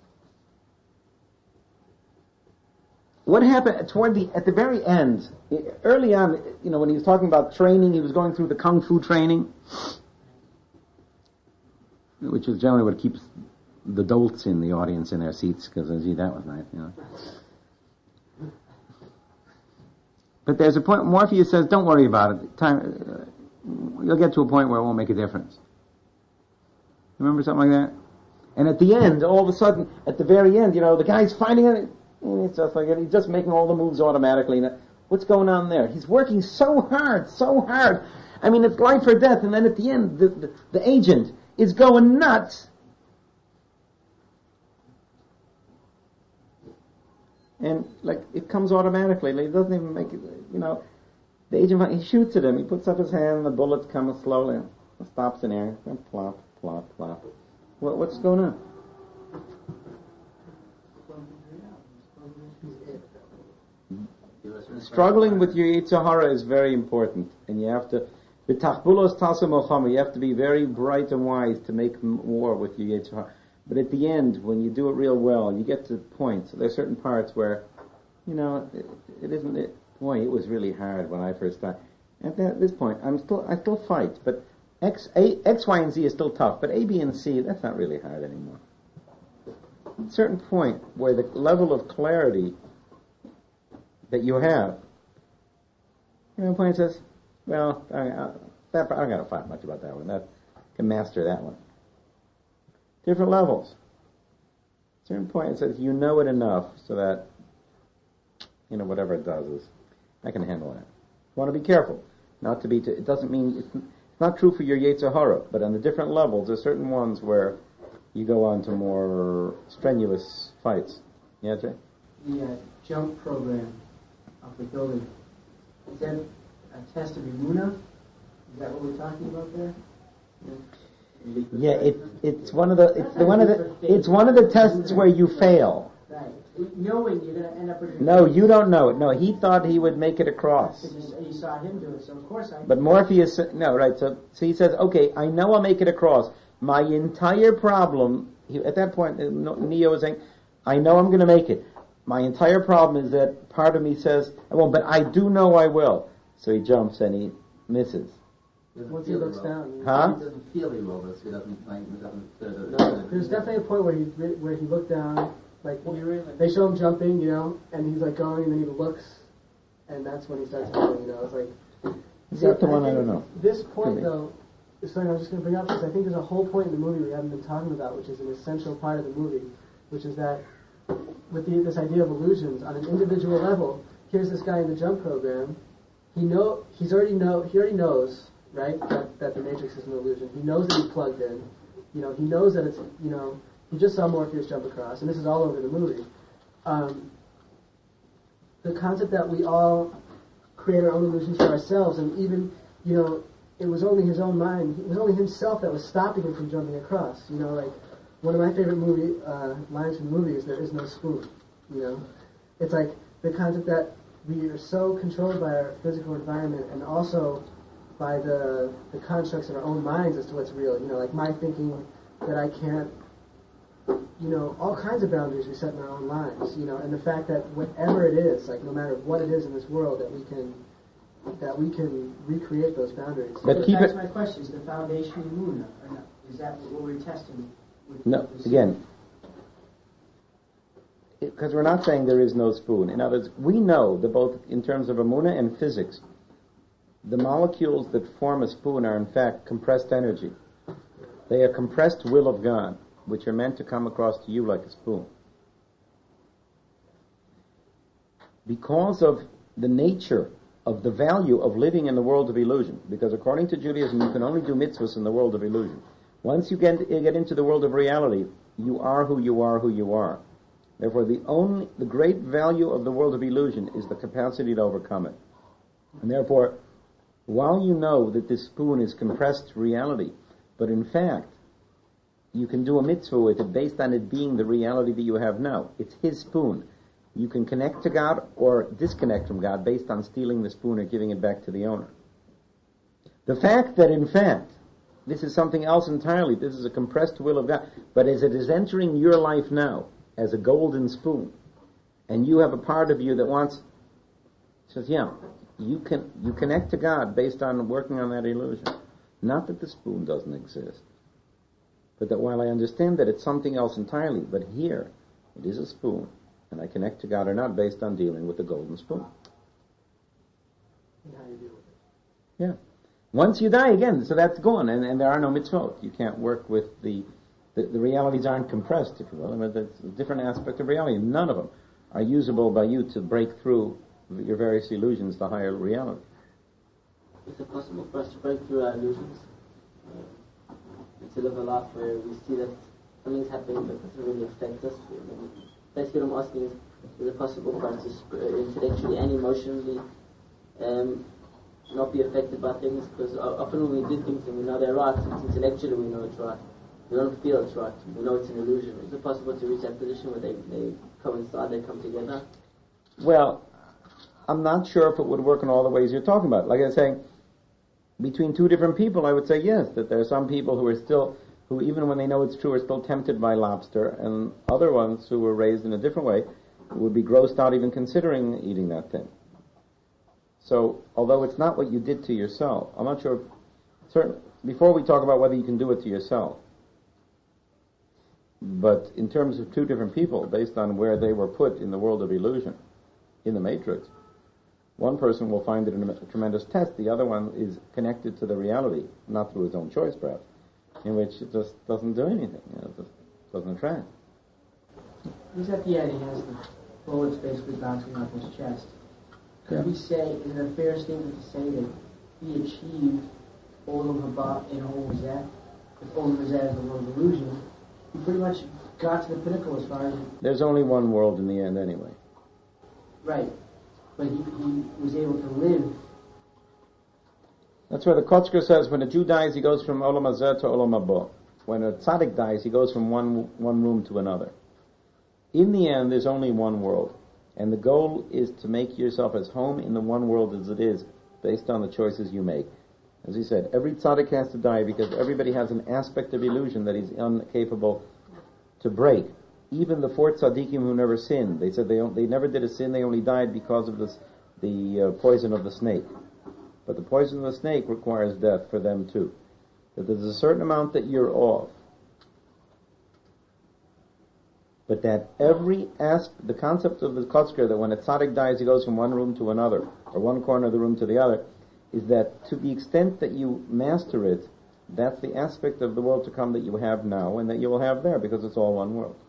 what happened toward the, at the very end, early on, you know, when he was talking about training, he was going through the Kung Fu training, which is generally what keeps the dolts in the audience in their seats, because, gee, that was nice, you know. But there's a point, Morpheus says, don't worry about it. Time, uh, you'll get to a point where it won't make a difference. Remember something like that? And at the end, all of a sudden, at the very end, you know, the guy's finding it, and it's just like, he's just making all the moves automatically. What's going on there? He's working so hard, so hard. I mean, it's life or death, and then at the end, the, the, the agent is going nuts. And, like, it comes automatically. Like, it doesn't even make it, you know, the agent, he shoots at him, he puts up his hand, and the bullet's coming slowly, stops in air, and plop, plop, plop. What, what's going on? Struggling with your Yetzer Hara is very important, and you have to, b'tachbulos taseh milchama, you have to be very bright and wise to make war with your Yetzer Hara. But at the end, when you do it real well, you get to points. There are certain parts where, you know, it, it isn't. It, boy, it was really hard when I first started. At that, this point, I'm still, I still fight, but X, A, X, Y, and Z is still tough. But A, B, and C, that's not really hard anymore. At a certain point where the level of clarity that you have, you know, point says, well, I, I, that, I'm not going to fight much about that one. That can master that one. Different levels. At a certain point it says you know it enough so that, you know, whatever it does is, I can handle that. You want to be careful. Not to be, t- it doesn't mean, it's, it's not true for your Yetzer Hara, but on the different levels, there's certain ones where you go on to more strenuous fights. Yeah, Jay? The uh, jump program of the building, Is that a test of Imuna? Is that what we're talking about there? Yeah, it, it's one of the it's the one of the it's one of the tests where you fail. Right. Knowing you're going to end up with. No, you don't know it. No, he thought he would make it across. You saw him do it, so of course I. But Morpheus, no, right? So, so he says, okay, I know I'll make it across. My entire problem, he, at that point, Neo was saying, I know I'm going to make it. My entire problem is that part of me says I won't, but I do know I will. So he jumps and he misses. Once he looks down, huh? He doesn't feel he will, so he doesn't. Like, he doesn't uh, no, there's definitely a point where he where he looked down, like they show him jumping, you know, and he's like going, and then he looks, and that's when he starts falling. You know, it's like. Is that the one? I don't know. This point, though, is something I was just going to bring up because I think there's a whole point in the movie we haven't been talking about, which is an essential part of the movie, which is that with the, this idea of illusions on an individual level, here's this guy in the jump program. He know he's already know he already knows. Right, that, that the Matrix is an illusion. He knows that he's plugged in. You know, he knows that it's, you know, he just saw Morpheus jump across, and this is all over the movie. Um, the concept that we all create our own illusions for ourselves, and even, you know, it was only his own mind, it was only himself that was stopping him from jumping across. You know, like, one of my favorite movie uh, lines from the movie is, there is no spoon, you know. It's like the concept that we are so controlled by our physical environment, and also by the the constructs in our own minds as to what's real. You know, like my thinking that I can't, you know, all kinds of boundaries we set in our own lives, you know, and the fact that whatever it is, like no matter what it is in this world, that we can that we can recreate those boundaries. But, but keep that's it my question, is the foundation Imuna, or not? Is that what we're testing? With no, again, because we're not saying there is no spoon. In other words, we know that both in terms of Imuna and physics, the molecules that form a spoon are in fact compressed energy. They are compressed will of God, which are meant to come across to you like a spoon. Because of the nature of the value of living in the world of illusion, because according to Judaism you can only do mitzvahs in the world of illusion. Once you get, you get into the world of reality, you are who you are who you are. Therefore the only, the great value of the world of illusion is the capacity to overcome it. And therefore, while you know that this spoon is compressed reality, but in fact, you can do a mitzvah with it based on it being the reality that you have now. It's his spoon. You can connect to God or disconnect from God based on stealing the spoon or giving it back to the owner. The fact that in fact, this is something else entirely, this is a compressed will of God, but as it is entering your life now as a golden spoon, and you have a part of you that wants, says, yeah, You can you connect to God based on working on that illusion. Not that the spoon doesn't exist, but that while I understand that it's something else entirely, but here it is a spoon, and I connect to God or not based on dealing with the golden spoon. And how you deal with it. Yeah. Once you die again, so that's gone, and, and there are no mitzvot. You can't work with the, the, the realities aren't compressed, if you will. I mean, that's a different aspect of reality. None of them are usable by you to break through your various illusions to higher reality. Is it possible for us to break through our illusions? Uh, to live a life where we see that something's happening but it doesn't really affect us? Basically what I'm asking is, is it possible for us to uh, intellectually and emotionally um, not be affected by things? Because often when we do things and we know they're right, it's intellectually we know it's right. We don't feel it's right. We know it's an illusion. Is it possible to reach that position where they, they coincide, they come together? Well, I'm not sure if it would work in all the ways you're talking about. Like I was saying, between two different people, I would say yes, that there are some people who are still, who even when they know it's true, are still tempted by lobster, and other ones who were raised in a different way would be grossed out even considering eating that thing. So, although it's not what you did to yourself, I'm not sure, certain, before we talk about whether you can do it to yourself, but in terms of two different people, based on where they were put in the world of illusion, in the Matrix, one person will find it a tremendous test, the other one is connected to the reality, not through his own choice perhaps, in which it just doesn't do anything, you know, it just doesn't attract. He's at the end, he has the bullets basically bouncing off his chest. Could Yeah. we say, is it a fair statement to say that he achieved Olam Haba in Olam Hazeh? If Olam Hazeh is the world of illusion, he pretty much got to the pinnacle as far as... There's only one world in the end anyway. Right. but he, he was able to live. That's where the Kotzker says when a Jew dies, he goes from Olam Hazeh to Olam Haba. When a tzaddik dies, he goes from one one room to another. In the end, there's only one world. And the goal is to make yourself as home in the one world as it is, based on the choices you make. As he said, every tzaddik has to die because everybody has an aspect of illusion that he's incapable to break. Even the four tzaddikim who never sinned, they said they they never did a sin, they only died because of this, the uh, poison of the snake. But the poison of the snake requires death for them too. That there's a certain amount that you're off. But that every aspect, the concept of the Kotzker, that when a tzaddik dies, he goes from one room to another, or one corner of the room to the other, is that to the extent that you master it, that's the aspect of the world to come that you have now and that you will have there, because it's all one world.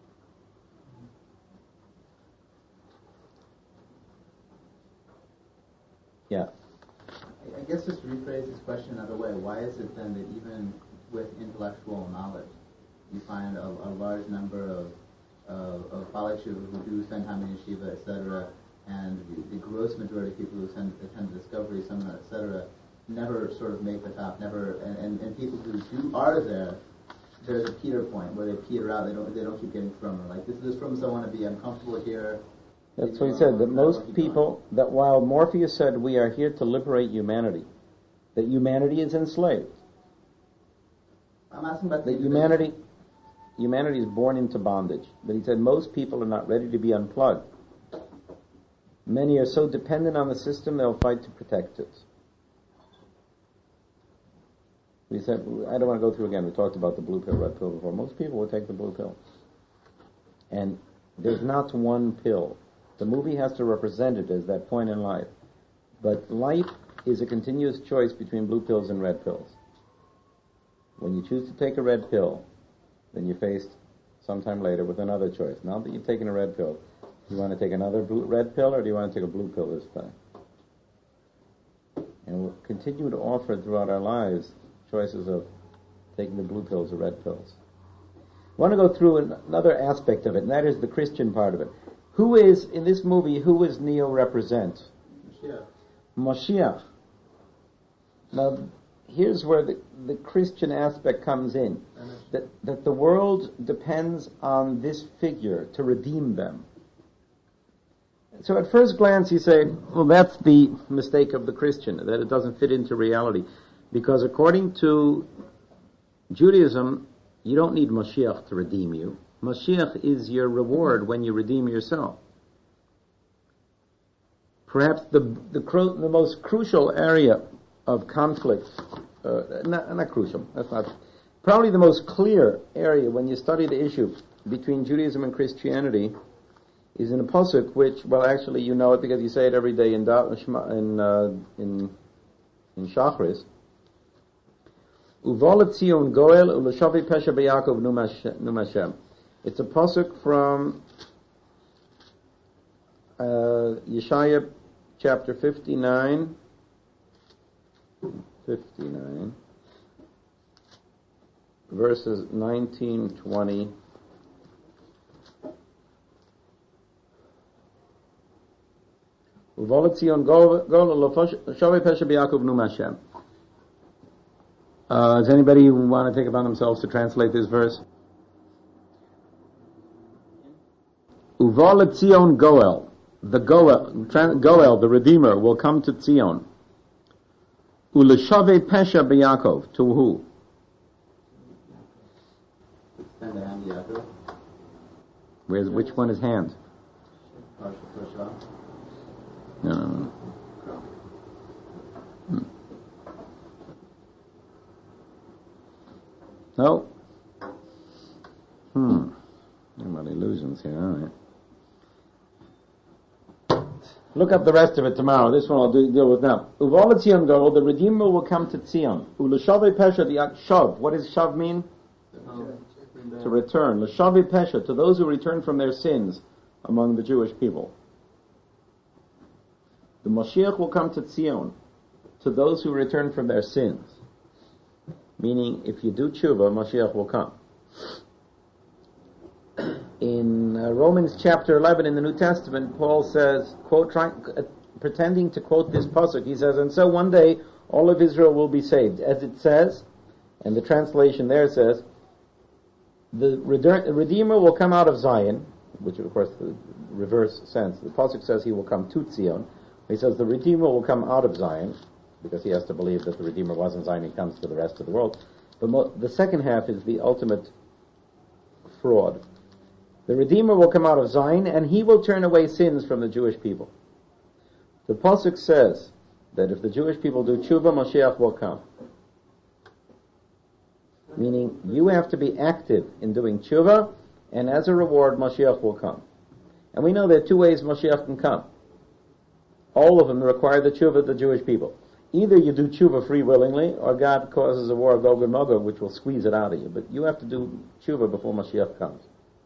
Yeah. I guess just to rephrase this question another way, why is it then that even with intellectual knowledge, you find a, a large number of of, of Baalei Teshuva who do spend time in yeshiva, et cetera, and the, the gross majority of people who attend, attend Discovery, Seminar, et cetera, never sort of make the top, never, and, and, and people who do are there, there's a peter point where they peter out, they don't they don't keep getting firmer. Like, this is from someone to be uncomfortable here. That's what he said, that most people, that while Morpheus said we are here to liberate humanity, that humanity is enslaved. I'm asking about that humanity, humanity is born into bondage. But he said most people are not ready to be unplugged. Many are so dependent on the system they'll fight to protect it. We said, I don't want to go through again, we talked about the blue pill, red pill before. Most people will take the blue pill. And there's not one pill. The movie has to represent it as that point in life. But life is a continuous choice between blue pills and red pills. When you choose to take a red pill, then you're faced sometime later with another choice. Now that you've taken a red pill, do you want to take another blue, red pill, or do you want to take a blue pill this time? And we'll continue to offer throughout our lives choices of taking the blue pills or red pills. I want to go through another aspect of it, and that is the Christian part of it. Who is, in this movie, who is Neo represent? Mashiach. Mashiach. Now, here's where the, the Christian aspect comes in. That, that the world depends on this figure to redeem them. So at first glance you say, well, that's the mistake of the Christian, that it doesn't fit into reality. Because according to Judaism, you don't need Mashiach to redeem you. Mashiach is your reward when you redeem yourself. Perhaps the the, cru- the most crucial area of conflict, uh, not, not crucial, that's not, probably the most clear area when you study the issue between Judaism and Christianity is in a pasuk which, well, actually you know it because you say it every day in da- in uh, in in Shachris. Uvolet Zion Goel u'Lashavi Pesha B'Yakov Numashem. It's a pasuk from uh, Yeshaya chapter fifty-nine. fifty-nine. Verses nineteen, twenty. Uvolet Zion Goel u'Lashavi Pesha B'Yakov Numashem. Uh, does anybody want to take upon themselves to translate this verse? Uva Tzion Goel, the Goel, Goel, the Redeemer, will come to Tzion. Uleshave Pesha B'Yakov, to who? Where's, which one is hand? No, no, no. Hmm. No. Hmm. There are illusions here, all right. Look up the rest of it tomorrow. This one I'll do, deal with now. Uval Tzion Goel, the Redeemer will come to Tzion. U'Lashavei Pesha B'Yakov. Shav. What does shav mean? Oh. To return. L'Shavei Pesha, to those who return from their sins among the Jewish people. The Mashiach will come to Tzion, to those who return from their sins. Meaning, if you do tshuva, Mashiach will come. In uh, uh, Romans chapter eleven in the New Testament, Paul says, quote, trying, uh, pretending to quote this pasuk, he says, and so one day all of Israel will be saved. As it says, and the translation there says, the Redeemer will come out of Zion, which of course the reverse sense. The pasuk says he will come to Zion. He says the Redeemer will come out of Zion, because he has to believe that the Redeemer was in Zion, he comes to the rest of the world. But mo- the second half is the ultimate fraud. The Redeemer will come out of Zion, and he will turn away sins from the Jewish people. The pasuk says that if the Jewish people do tshuva, Mashiach will come. Meaning, you have to be active in doing tshuva, and as a reward, Mashiach will come. And we know there are two ways Mashiach can come. All of them require the tshuva of the Jewish people. Either you do tshuva free willingly, or God causes a war of Gog and Magog, which will squeeze it out of you. But you have to do tshuva before Mashiach comes.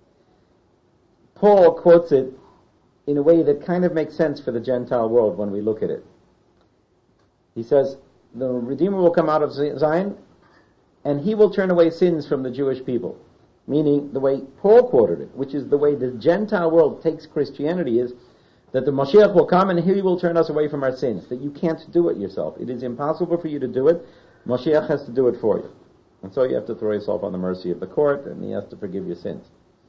Paul quotes it in a way that kind of makes sense for the Gentile world when we look at it. He says, the Redeemer will come out of Zion, and he will turn away sins from the Jewish people. Meaning, the way Paul quoted it, which is the way the Gentile world takes Christianity, is that the Mashiach will come and he will turn us away from our sins, that you can't do it yourself. It is impossible for you to do it. Mashiach has to do it for you. And so you have to throw yourself on the mercy of the court, and he has to forgive your sins.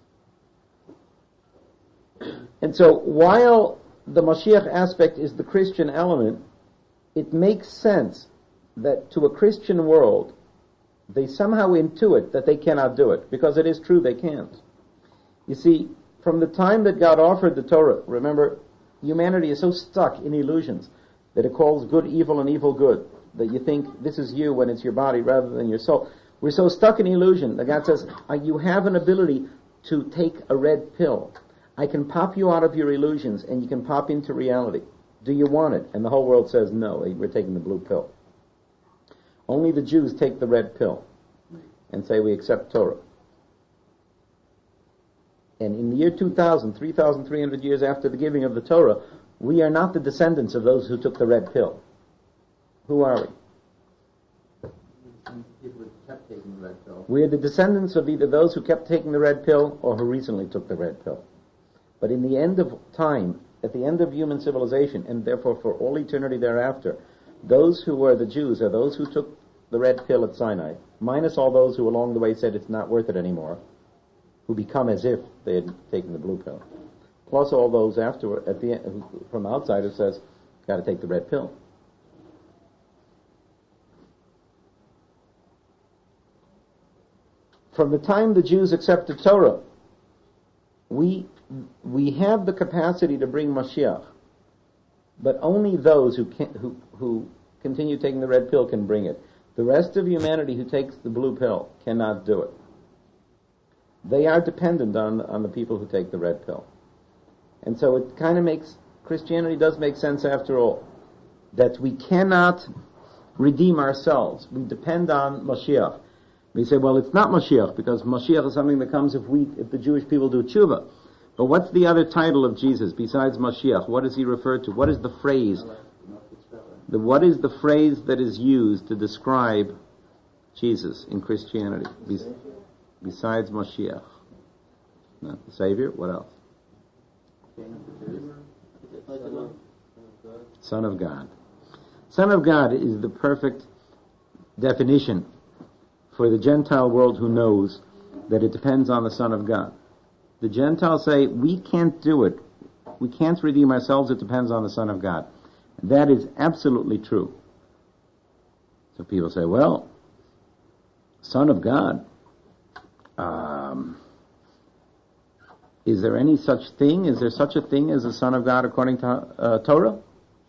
And so, while the Mashiach aspect is the Christian element, it makes sense that to a Christian world, they somehow intuit that they cannot do it, because it is true they can't. You see, from the time that God offered the Torah, remember, humanity is so stuck in illusions that it calls good evil and evil good, that you think this is you when it's your body rather than your soul. We're so stuck in illusion that God says, you have an ability to take a red pill. I can pop you out of your illusions and you can pop into reality. Do you want it? And the whole world says, no, we're taking the blue pill. Only the Jews take the red pill and say we accept Torah. And in the year two thousand, three thousand three hundred years after the giving of the Torah, we are not the descendants of those who took the red pill. Who are we? People who kept taking the red pill. We are the descendants of either those who kept taking the red pill or who recently took the red pill. But in the end of time, at the end of human civilization, and therefore for all eternity thereafter, those who were the Jews are those who took the red pill at Sinai, minus all those who along the way said it's not worth it anymore, who become as if they had taken the blue pill. Plus all those afterward, at the end, who, from outside, who says, got to take the red pill. From the time the Jews accepted Torah, we we have the capacity to bring Mashiach, but only those who can, who who continue taking the red pill can bring it. The rest of humanity who takes the blue pill cannot do it. They are dependent on on the people who take the red pill. And so it kind of makes, Christianity does make sense after all, that we cannot redeem ourselves. We depend on Mashiach. We say, well, it's not Mashiach, because Mashiach is something that comes if we, if the Jewish people do tshuva. But what's the other title of Jesus besides Mashiach? What does he refer to? What is the phrase? The, what is the phrase that is used to describe Jesus in Christianity? Bes, besides Mashiach. Not the Savior, what else? Son of God. Son of God is the perfect definition for the Gentile world who knows that it depends on the Son of God. The Gentiles say, we can't do it. We can't redeem ourselves. It depends on the Son of God. That is absolutely true. So people say, well, Son of God, um, is there any such thing? Is there such a thing as a Son of God according to uh, Torah?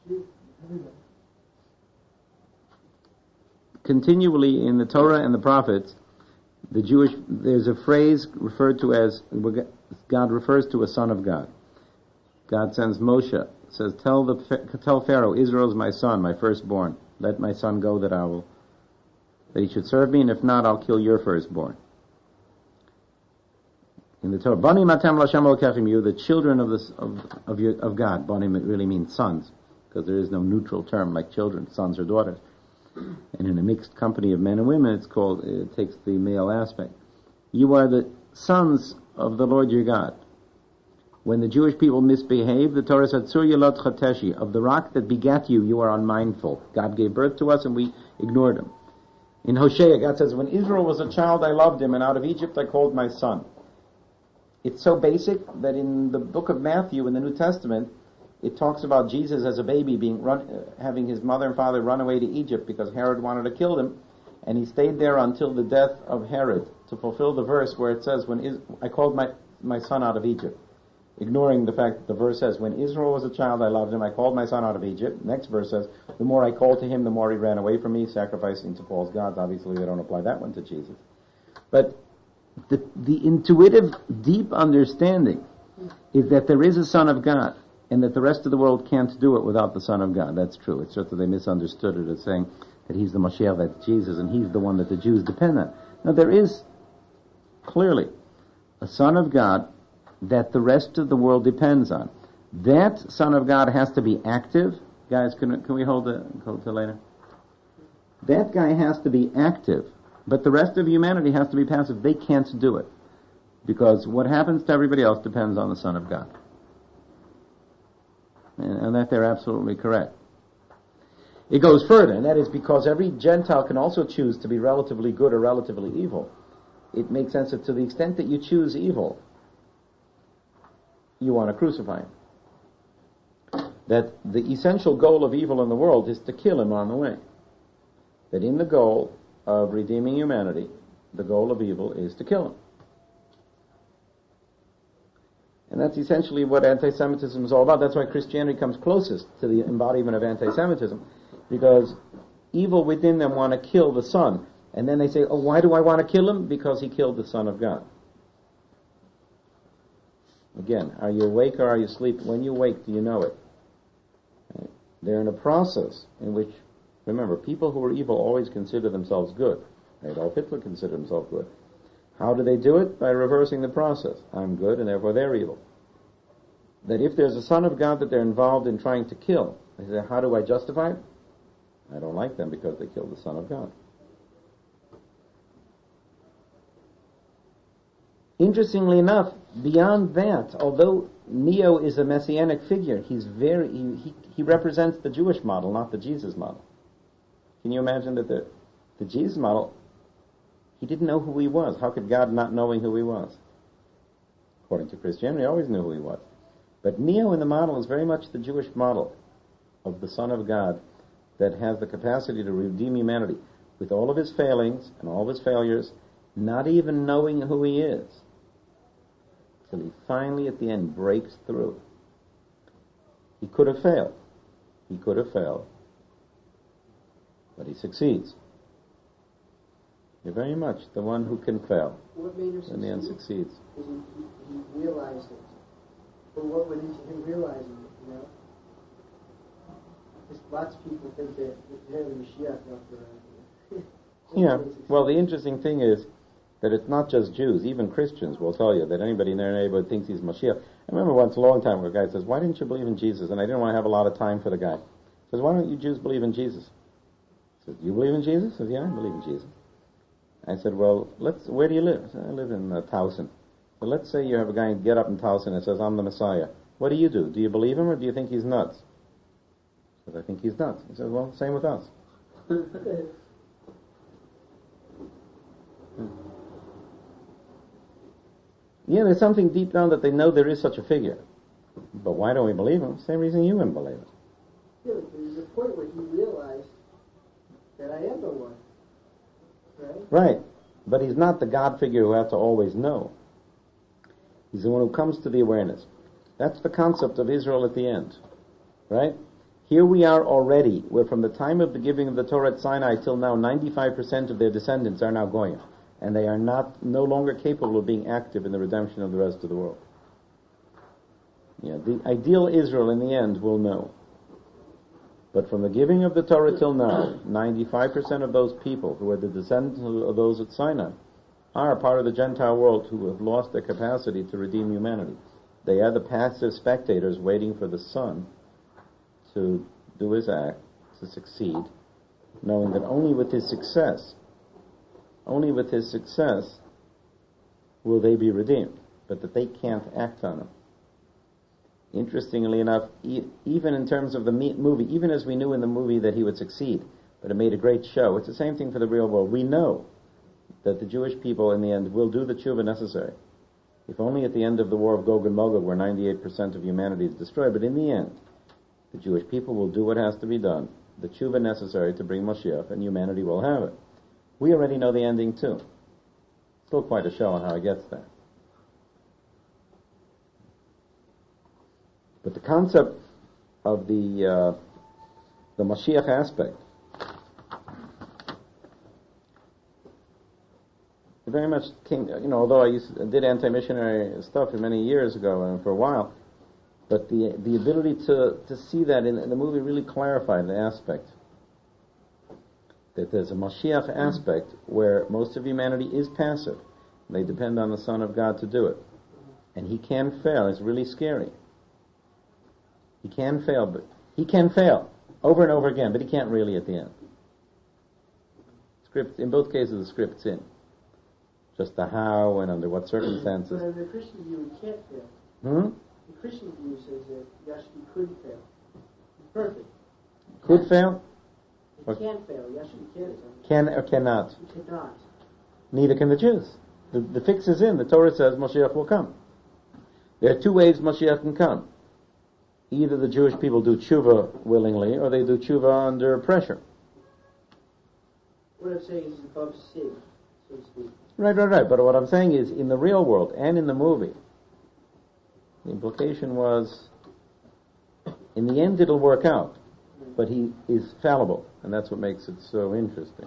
Continually in the Torah and the prophets, the Jewish, there's a phrase referred to as, God refers to a son of God. God sends Moshe, says, tell the tell Pharaoh, Israel is my son, my firstborn. Let my son go that I will, that he should serve me, and if not, I'll kill your firstborn. In the Torah, Banim atem l'Hashem Elokechem, you're the children of this of of, your, of God. Banim, it really means sons, because there is no neutral term like children, sons or daughters. And in a mixed company of men and women, it's called, it takes the male aspect. You are the sons of the Lord your God. When the Jewish people misbehaved, the Torah said, Sur Yelot Chateshi, of the rock that begat you, you are unmindful. God gave birth to us and we ignored him. In Hosea, God says, when Israel was a child, I loved him, and out of Egypt I called my son. It's so basic that in the book of Matthew, in the New Testament, it talks about Jesus as a baby being run, uh, having his mother and father run away to Egypt because Herod wanted to kill him, and he stayed there until the death of Herod to fulfill the verse where it says, "When is, I called my, my son out of Egypt," ignoring the fact that the verse says, when Israel was a child, I loved him, I called my son out of Egypt. Next verse says, the more I called to him, the more he ran away from me, sacrificing to false gods. Obviously, we don't apply that one to Jesus. But the, the intuitive, deep understanding is that there is a Son of God, and that the rest of the world can't do it without the Son of God. That's true. It's just that they misunderstood it as saying that he's the Mashiach, that's Jesus, and he's the one that the Jews depend on. Now, there is clearly a Son of God that the rest of the world depends on. That Son of God has to be active. Guys, can, can we hold it hold till later? That guy has to be active, but the rest of humanity has to be passive. They can't do it, because what happens to everybody else depends on the Son of God. And, and that they're absolutely correct. It goes further, and that is because every Gentile can also choose to be relatively good or relatively evil. It makes sense that to the extent that you choose evil, you want to crucify him. That the essential goal of evil in the world is to kill him on the way. That in the goal of redeeming humanity, the goal of evil is to kill him. And that's essentially what anti-Semitism is all about. That's why Christianity comes closest to the embodiment of anti-Semitism, because evil within them want to kill the Son. And then they say, oh, why do I want to kill him? Because he killed the Son of God. Again, are you awake or are you asleep? When you wake, do you know it? Right? They're in a process in which, remember, people who are evil always consider themselves good. Adolf Hitler considered himself good. How do they do it? By reversing the process. I'm good and therefore they're evil. That if there's a Son of God that they're involved in trying to kill, they say, how do I justify it? I don't like them because they killed the Son of God. Interestingly enough, beyond that, although Neo is a messianic figure, he's very he, he, he represents the Jewish model, not the Jesus model. Can you imagine that the the Jesus model, he didn't know who he was. How could God not knowing who he was? According to Christianity, he always knew who he was. But Neo in the model is very much the Jewish model of the Son of God that has the capacity to redeem humanity with all of his failings and all of his failures, not even knowing who he is, till he finally at the end breaks through. He could have failed. He could have failed. But he succeeds. You're very much the one who can fail. What made him in the end succeeds. Because he, he, he realized it. But what went into him realizing it, you know? Because lots of people think that they're the Mashiach after Yeah. Well, the interesting thing is that it's not just Jews. Even Christians will tell you that anybody in their neighborhood thinks he's Mashiach. I remember once a long time ago, a guy says, why didn't you believe in Jesus? And I didn't want to have a lot of time for the guy. He says, why don't you Jews believe in Jesus? I said, you believe in Jesus? He says, yeah, I believe in Jesus. I said, well, let's, where do you live? I said, I live in uh, Towson. So let's say you have a guy get up in Towson and says, I'm the Messiah. What do you do? Do you believe him or do you think he's nuts? I said, I think he's nuts. He says, well, same with us. Yeah, there's something deep down that they know there is such a figure. But why don't we believe him? Same reason you wouldn't believe it. Yeah, but there's a point where he realized that I am the one. Right? Right. But he's not the God figure who has to always know. He's the one who comes to the awareness. That's the concept of Israel at the end. Right? Here we are already, where from the time of the giving of the Torah at Sinai till now, ninety-five percent of their descendants are now Goyim. And they are not, no longer capable of being active in the redemption of the rest of the world. Yeah, the ideal Israel in the end will know. But from the giving of the Torah till now, ninety-five percent of those people who are the descendants of those at Sinai are part of the Gentile world who have lost their capacity to redeem humanity. They are the passive spectators waiting for the Son to do his act, to succeed, knowing that only with his success, only with his success will they be redeemed, but that they can't act on him. Interestingly enough, e- even in terms of the me- movie, even as we knew in the movie that he would succeed, but it made a great show, it's the same thing for the real world. We know that the Jewish people in the end will do the tshuva necessary. If only at the end of the war of Gog and Magog, where ninety-eight percent of humanity is destroyed, but in the end, the Jewish people will do what has to be done, the tshuva necessary to bring Mashiach, and humanity will have it. We already know the ending too. Still quite a show on how it gets there. But the concept of the uh, the Mashiach aspect, very much came, you know, although I used to, did anti-missionary stuff many years ago and for a while, but the the ability to, to see that in, in the movie really clarified the aspect. That there's a Mashiach aspect where most of humanity is passive. They depend on the Son of God to do it. And he can fail. It's really scary. He can fail, but he can fail over and over again, but he can't really at the end. Script, in both cases, the script's in. Just the how and under what circumstances. But in the Christian view, he can't fail. Hmm? The Christian view says that Yeshua could fail. He's perfect. Could fail? He can't fail. Yeshua can't. Can or cannot? He cannot. Neither can the Jews. The, the fix is in. The Torah says Mashiach will come. There are two ways Mashiach can come. Either the Jewish people do tshuva willingly, or they do tshuva under pressure. What I'm saying is he's above sin, so to speak. Right, right, right. But what I'm saying is, in the real world and in the movie, the implication was, in the end it'll work out, but he is fallible, and that's what makes it so interesting.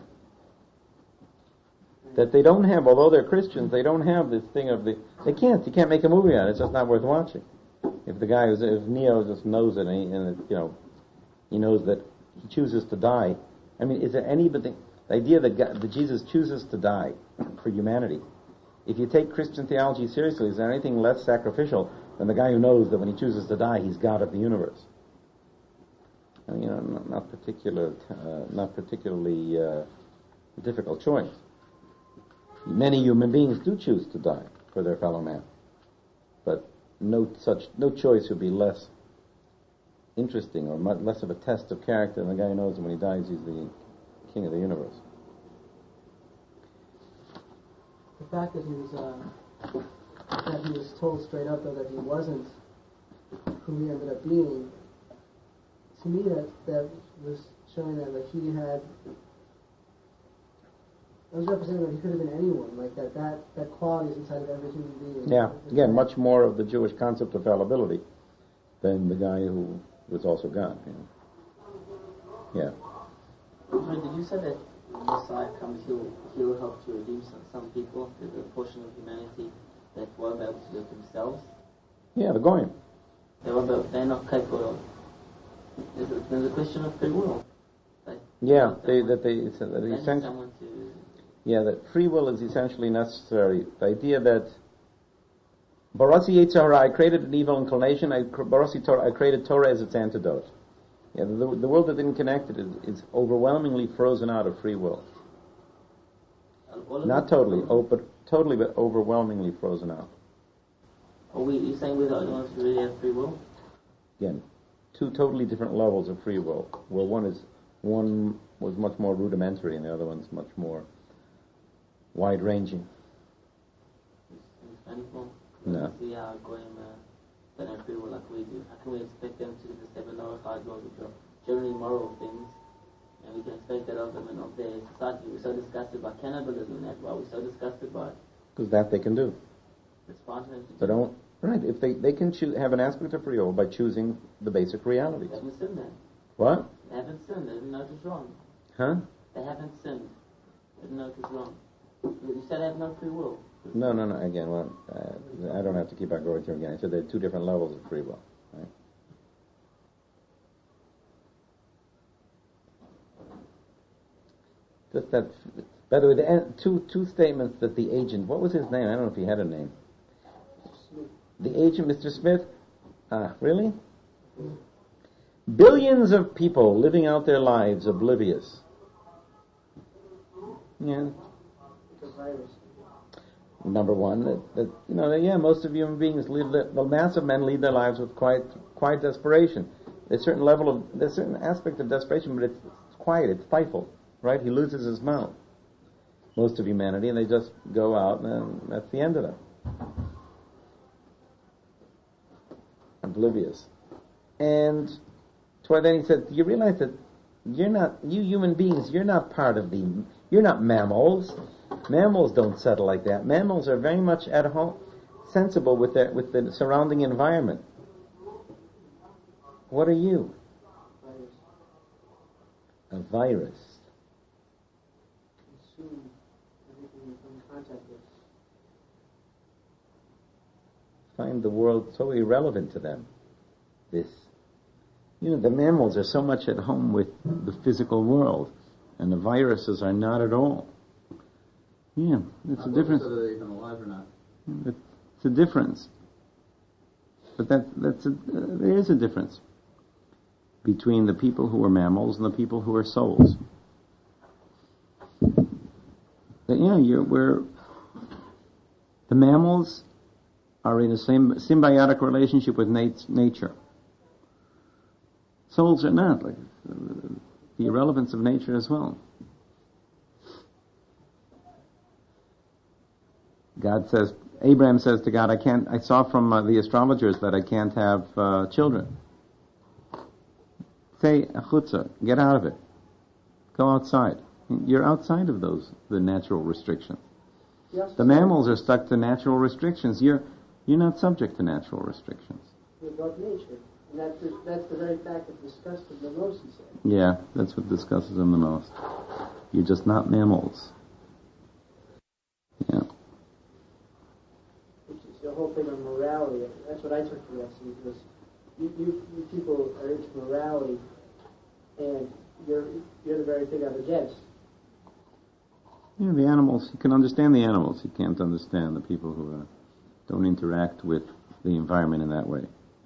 That they don't have, although they're Christians, they don't have this thing of the, they can't, you can't make a movie on it, it's just not worth watching. If the guy, who's, if Neo just knows it, and, he, and it, you know, he knows that he chooses to die, I mean, is there any, but the, the idea that, God, that Jesus chooses to die for humanity, if you take Christian theology seriously, is there anything less sacrificial than the guy who knows that when he chooses to die, he's God of the universe? I mean, you know, not, not particular, uh, not particularly uh, difficult choice. Many human beings do choose to die for their fellow man, but no such no choice would be less interesting or much less of a test of character than the guy who knows that when he dies he's the king of the universe. The fact that he was uh, that he was told straight up though that he wasn't who he ended up being, to me that that was showing that like he had. It was representing that he could have been anyone, like that, that, that quality is inside of every human being. Yeah, again, much more of the Jewish concept of fallibility than the guy who was also God. You know. Yeah. Sorry, did you say that when Messiah comes, he'll, he'll help to redeem some, some people, the, the portion of humanity that won't be able to do it themselves? Yeah, the Goyim. They won't be, they're not capable of. There's a, there's a question of free will. They, Yeah, they, that they, it's, uh, that they need essentially. someone to. Yeah, that free will is essentially necessary. The idea that Barasi Yetzirah, I created an evil inclination, I, Barasi Torah, I created Torah as its antidote. Yeah, the, the world that didn't connect it is, is overwhelmingly frozen out of free will. Not totally, oh, but totally, but overwhelmingly frozen out. Are we, you're saying we're the only ones who really have free will? Again, two totally different levels of free will. Well, one is one was much more rudimentary, and the other one's much more wide-ranging. No. See how going uh, don't have free will like we do. How can we expect them to do the seven notified laws, which are generally moral things, and we can expect that of them and of their society? We're so disgusted by cannibalism and that's why we're so disgusted by it. Because that they can do. It's fine for them to They do. don't. Right. If they they can choose, have an aspect of free will by choosing the basic realities. They haven't sinned then. What? They haven't sinned. They didn't know it was wrong. Huh? They haven't sinned. They didn't know it was wrong. You said they have no free will. No, no, no. Again, well, uh, I don't have to keep on going through again. I said there are two different levels of free will. Right? Just that. By the way, the, uh, two two statements that the agent. What was his name? I don't know if he had a name. The agent, Mister Smith. Ah, really? Billions of people living out their lives oblivious. Yeah. The virus. Number one, that, that you know, that, yeah, most of human beings lead, the, the mass of men lead their lives with quiet, quiet desperation. There's a certain level of, there's a certain aspect of desperation, but it's, it's quiet, it's stifled, right? He loses his mouth. Most of humanity, and they just go out, and that's the end of them. Oblivious. And so then he said, you realize that you're not, you human beings, you're not part of the, you're not mammals. Mammals don't settle like that. Mammals are very much at home, sensible with their, with the surrounding environment. What are you? A virus. Consume everything you come in contact with. Find the world so irrelevant to them. This. You know, the mammals are so much at home with the physical world, and the viruses are not at all. Yeah, it's a difference. Whether they're even alive or not. It's a difference. But that, that's a, uh, there is a difference between the people who are mammals and the people who are souls. But yeah, you're, we're, the mammals are in a same symbiotic relationship with nat- nature. Souls are not, like uh, the irrelevance of nature as well. God says, Abraham says to God, I can't, I saw from uh, the astrologers that I can't have uh, children. Say, chutza, get out of it. Go outside. You're outside of those, the natural restrictions. Yes. The mammals are stuck to natural restrictions. You're, you're not subject to natural restrictions. You're above nature. And that's the, that's the very fact that disgusts them the most, he said. Yeah, that's what disgusts them the most. You're just not mammals. Yeah. The whole thing on morality, that's what I took from that scene, because you, you, you people are into morality, and you're, you're the very thing I'm against. Yeah, the animals, you can understand the animals, you can't understand the people who uh, don't interact with the environment in that way.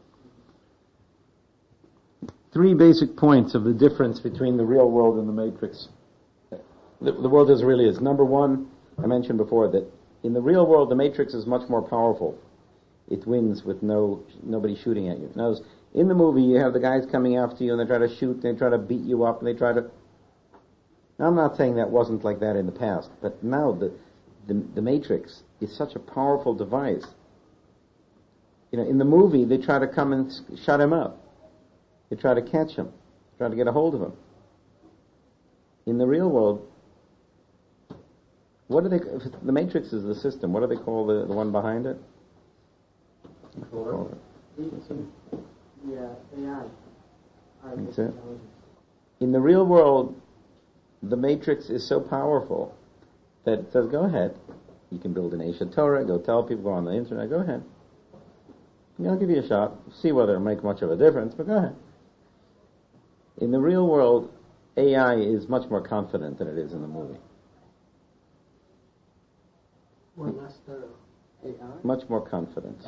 Three basic points of the difference between the real world and the Matrix. The, the world as it really is. Number one, I mentioned before that in the real world, the Matrix is much more powerful. It wins with no nobody shooting at you. Now, in the movie, you have the guys coming after you, and they try to shoot, and they try to beat you up, and they try to... Now, I'm not saying that wasn't like that in the past, but now the, the, the Matrix is such a powerful device. You know, in the movie, they try to come and shut him up. They try to catch him, try to get a hold of him. In the real world, what do they? The Matrix is the system. What do they call the, the one behind it? Call it? Yeah, A I. That's it. In the real world, the Matrix is so powerful that it says, "Go ahead. You can build an Aish Torah. Go tell people. Go on the internet. Go ahead. I'll give you a shot. See whether it'll make much of a difference, but go ahead." In the real world, A I is much more confident than it is in the movie. More or less thorough. A I? Much more confident.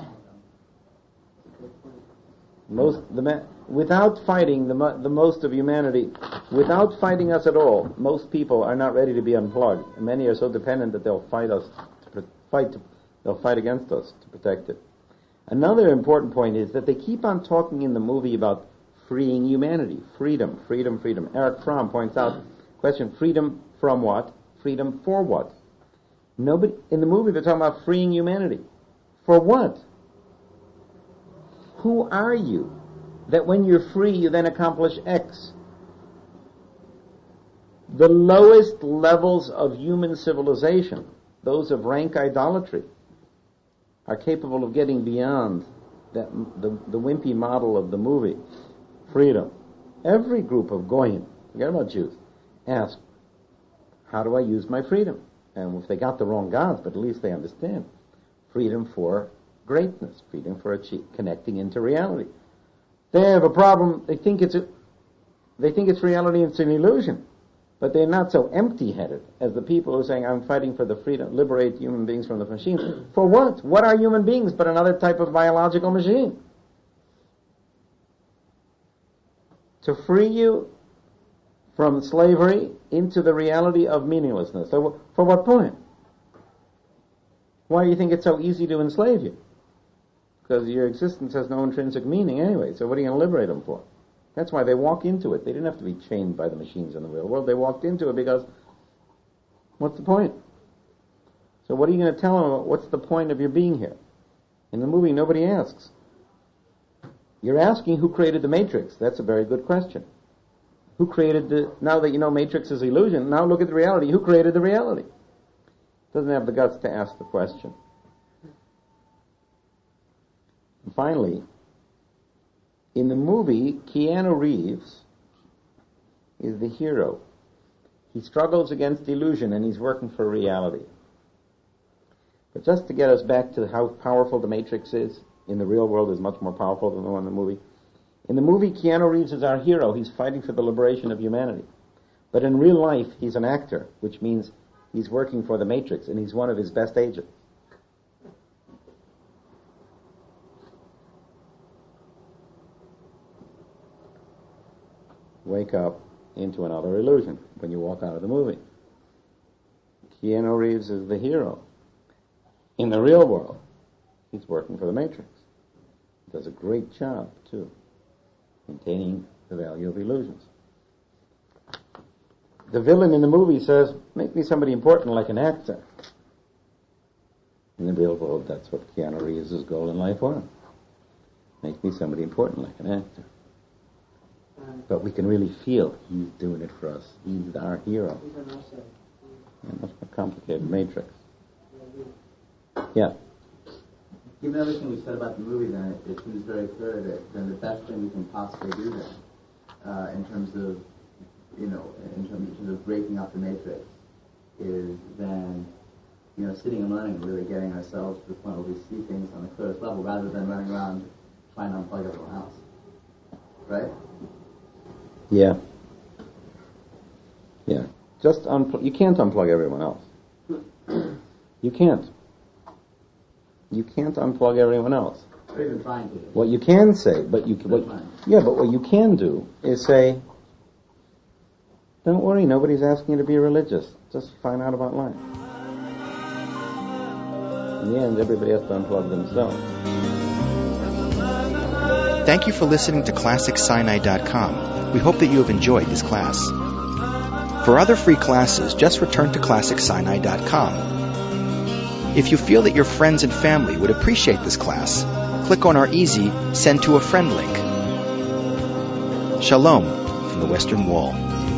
Most the ma- without fighting the mo- the most of humanity, without fighting us at all, most people are not ready to be unplugged. And many are so dependent that they'll fight us to pro- fight to, they'll fight against us to protect it. Another important point is that they keep on talking in the movie about freeing humanity, freedom, freedom, freedom. Eric Fromm points out, question: freedom from what? Freedom for what? Nobody in the movie they're talking about freeing humanity. For what? Who are you that when you're free you then accomplish X? The lowest levels of human civilization, those of rank idolatry, are capable of getting beyond that, the, the wimpy model of the movie. Freedom. Every group of Goyim, forget about Jews, ask, how do I use my freedom? And if they got the wrong gods, but at least they understand. Freedom for greatness, freedom for achieve, connecting into reality. They have a problem, they think it's a, they think it's reality, it's an illusion. But they're not so empty-headed as the people who are saying, I'm fighting for the freedom, liberate human beings from the machines. For what? What are human beings but another type of biological machine? To free you from slavery into the reality of meaninglessness. So for what point? Why do you think it's so easy to enslave you? Because your existence has no intrinsic meaning anyway, so what are you going to liberate them for? That's why they walk into it. They didn't have to be chained by the machines in the real world. They walked into it because, what's the point? So what are you going to tell them? What's the point of your being here? In the movie, nobody asks. You're asking who created the Matrix. That's a very good question. Who created the, now that you know Matrix is illusion, now look at the reality. Who created the reality? Doesn't have the guts to ask the question. And finally, in the movie, Keanu Reeves is the hero. He struggles against illusion and he's working for reality. But just to get us back to how powerful the Matrix is, in the real world is much more powerful than the one in the movie. In the movie, Keanu Reeves is our hero. He's fighting for the liberation of humanity. But in real life, he's an actor, which means he's working for the Matrix, and he's one of his best agents. Wake up into another illusion when you walk out of the movie. Keanu Reeves is the hero. In the real world, he's working for the Matrix. He does a great job, too, maintaining the value of illusions. The villain in the movie says, make me somebody important like an actor. In the real world, that's what Keanu Reeves' goal in life was. Make me somebody important like an actor. But we can really feel he's doing it for us. He's our hero. Yeah, much more complicated Matrix. Yeah. Given everything we said about the movie, then it, it seems very clear that then the best thing we can possibly do then, uh, in terms of, you know, in terms, in terms of breaking up the Matrix, is then, you know, sitting and learning, really getting ourselves to the point where we see things on the clearest level, rather than running around trying to unplug everyone else. Right? Yeah. Yeah. Just unpl- you can't unplug everyone else. You can't. You can't unplug everyone else. Or even trying to. What you can say, but you what, yeah, but what you can do is say, don't worry, nobody's asking you to be religious. Just find out about life. In the end, everybody has to unplug themselves. Thank you for listening to Classic Sinai dot com. We hope that you have enjoyed this class. For other free classes, just return to Classic Sinai dot com. If you feel that your friends and family would appreciate this class, click on our easy Send to a Friend link. Shalom from the Western Wall.